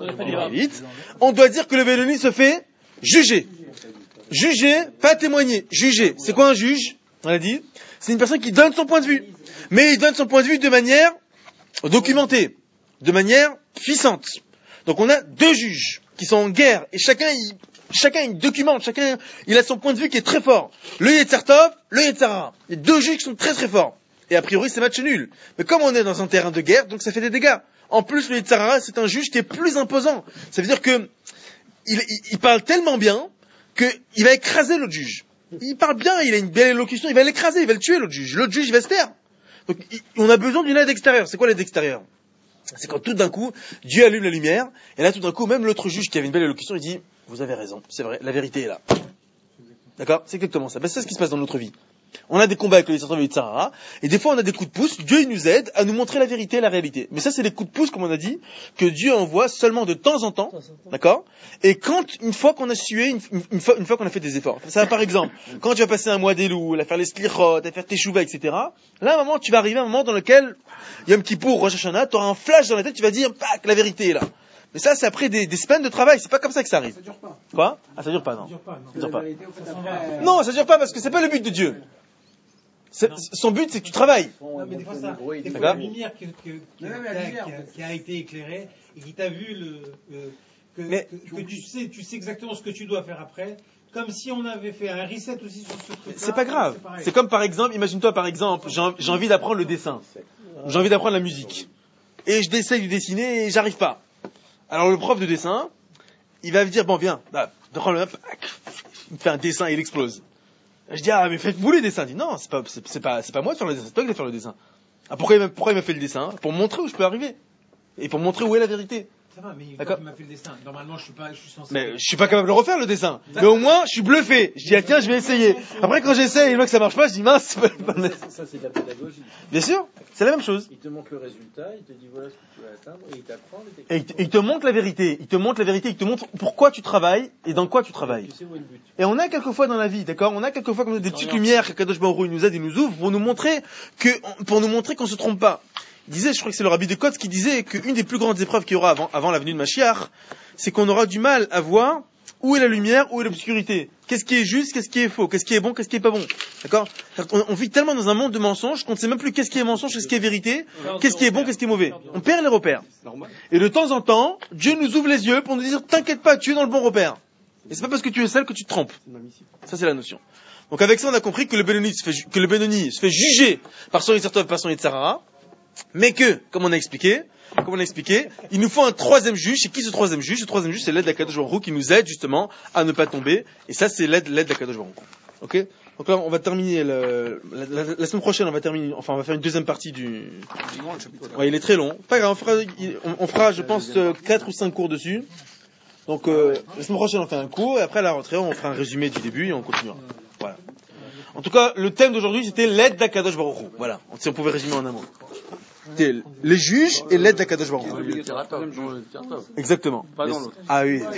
on doit dire que le Benoni se fait juger. Juger, pas témoigner. Juger. C'est quoi un juge? On l'a dit. C'est une personne qui donne son point de vue. Mais il donne son point de vue de manière documentée. de manière puissante. Donc on a deux juges qui sont en guerre et chacun il, chacun il documente, chacun il a son point de vue qui est très fort. Le Yetzer Tov, le Yetzer Hara. Il y a deux juges qui sont très très forts. Et a priori c'est match nul. Mais comme on est dans un terrain de guerre, donc ça fait des dégâts. En plus le Yetzer Hara c'est un juge qui est plus imposant. Ça veut dire que il, il, il parle tellement bien qu'il va écraser l'autre juge. Il parle bien, il a une belle élocution, il va l'écraser, il va le tuer l'autre juge. L'autre juge il va se taire. Donc il, on a besoin d'une aide extérieure. C'est quoi l'aide extérieure? C'est quand tout d'un coup, Dieu allume la lumière, et là tout d'un coup, même l'autre juge qui avait une belle élocution, il dit, vous avez raison, c'est vrai, la vérité est là. D'accord? C'est exactement ça. Ben, c'est ce qui se passe dans notre vie. On a des combats avec le Yetzer Tov et le Yetzer Hara, et des fois on a des coups de pouce, Dieu il nous aide à nous montrer la vérité et la réalité. Mais ça c'est des coups de pouce, comme on a dit, que Dieu envoie seulement de temps en temps, d'accord? Et quand, une fois qu'on a sué, une, une, une, fois, une fois qu'on a fait des efforts. Ça par exemple, quand tu vas passer un mois d'Elul, à faire les slichot, à faire tes chouvas, et cetera, là à un moment tu vas arriver à un moment dans lequel, Yom Kippour, Rosh Hashanah, tu auras un flash dans la tête, tu vas dire, pac, la vérité est là. Mais ça, c'est après des, des semaines de travail, c'est pas comme ça que ça arrive. Ça dure pas. Quoi? Ah, ça dure pas, non. Ça dure pas, non. Ça dure pas. Vérité, au fait, après, Non, ça dure pas parce que c'est pas le but de Dieu. C'est, son but, c'est que tu travailles. Non, mais des fois, ça, des fois, D'accord. la lumière qui, qui, qui, Non, mais qui la a, lumière, qui a- en fait. qui a été éclairée et qui t'a vu le, le- que, Mais- que, que tu sais, tu sais exactement ce que tu dois faire après, comme si on avait fait un reset aussi sur ce truc. C'est pas grave. pareil. C'est comme par exemple, imagine-toi par exemple, j'ai, j'ai envie d'apprendre le dessin. J'ai envie d'apprendre la musique. Et je essaye de dessiner et j'arrive pas. Alors le prof de dessin, il va me dire, bon viens, bah, prends le, il me fait un dessin et il explose. Je dis, ah mais faites-vous les dessins. Il dit, non, c'est pas, c'est, c'est pas, c'est pas moi de faire le dessin, c'est toi qui vas faire le dessin. Ah pourquoi il m'a, pourquoi il m'a fait le dessin? Pour me montrer où je peux arriver. Et pour me montrer où est la vérité. Ça va, mais D'accord. quand il m'a fait le dessin, normalement, je suis pas, je suis censé. Mais je suis pas capable de le refaire le dessin. Mais au moins, je suis bluffé. Je dis, ah tiens, je vais essayer. Après quand j'essaye et je vois que ça marche pas, je dis, mince, c'est pas Ça, ça, c'est de la pédagogie. bien sûr, c'est la même chose. Il te montre le résultat, il te dit voilà ce que tu vas atteindre, et il t'apprend. Et Et il te, il te montre la vérité. Il te montre la vérité. Il te montre pourquoi tu travailles et dans quoi tu travailles. tu sais où est le but. Et on a quelquefois dans la vie, d'accord? On a quelquefois comme des petites lumières que Kadosh Baruch Hu il nous aide, il nous ouvre pour nous montrer que, pour nous montrer qu'on se trompe pas. Il disait, je crois que c'est le Rabbi de Kotz qui disait qu'une des plus grandes épreuves qu'il y aura avant, avant la venue de Mashiach, c'est qu'on aura du mal à voir où est la lumière, où est l'obscurité. Qu'est-ce qui est juste, qu'est-ce qui est faux, qu'est-ce qui est bon, qu'est-ce qui est pas bon. D'accord? On, on vit tellement dans un monde de mensonges qu'on ne sait même plus qu'est-ce qui est mensonge, qu'est-ce qui est vérité, qu'est-ce qui est bon, qu'est-ce qui est mauvais. On perd les repères. Et de temps en temps, Dieu nous ouvre les yeux pour nous dire, t'inquiète pas, tu es dans le bon repère. Et c'est pas parce que tu es seul que tu te trompes. Ça, c'est la notion. Donc avec ça, on a compris que le Benoni se fait, ju- que le Benoni se fait juger par son Yetzer Tov, par son Yetzer Hara, mais que, comme on a expliqué, comme on a expliqué, il nous faut un troisième juge. C'est qui ce troisième juge? Ce troisième juge, c'est l'aide d'Akadosh Baruch Hu qui nous aide justement à ne pas tomber. Et ça, c'est l'aide, l'aide d'Akadosh Baruch Hu. Ok? Donc là, on va terminer le, la, la, la semaine prochaine, on va terminer, enfin, on va faire une deuxième partie du. Ouais, il est très long. Pas grave, on fera, il- on, on fera, je pense, euh, quatre ou cinq cours dessus. Donc euh, la semaine prochaine, on fait un cours et après à la rentrée, on fera un résumé du début et on continuera. Voilà. En tout cas, le thème d'aujourd'hui, c'était l'aide d'Akadosh Baruch Hu. Voilà. Si on pouvait résumer en un mot. C'était les juges et l'aide d'Akadosh Baruch Hu. Le Yetzer Tov, non le Yetzer Tov. Exactement. Pas dans l'autre. Ah oui.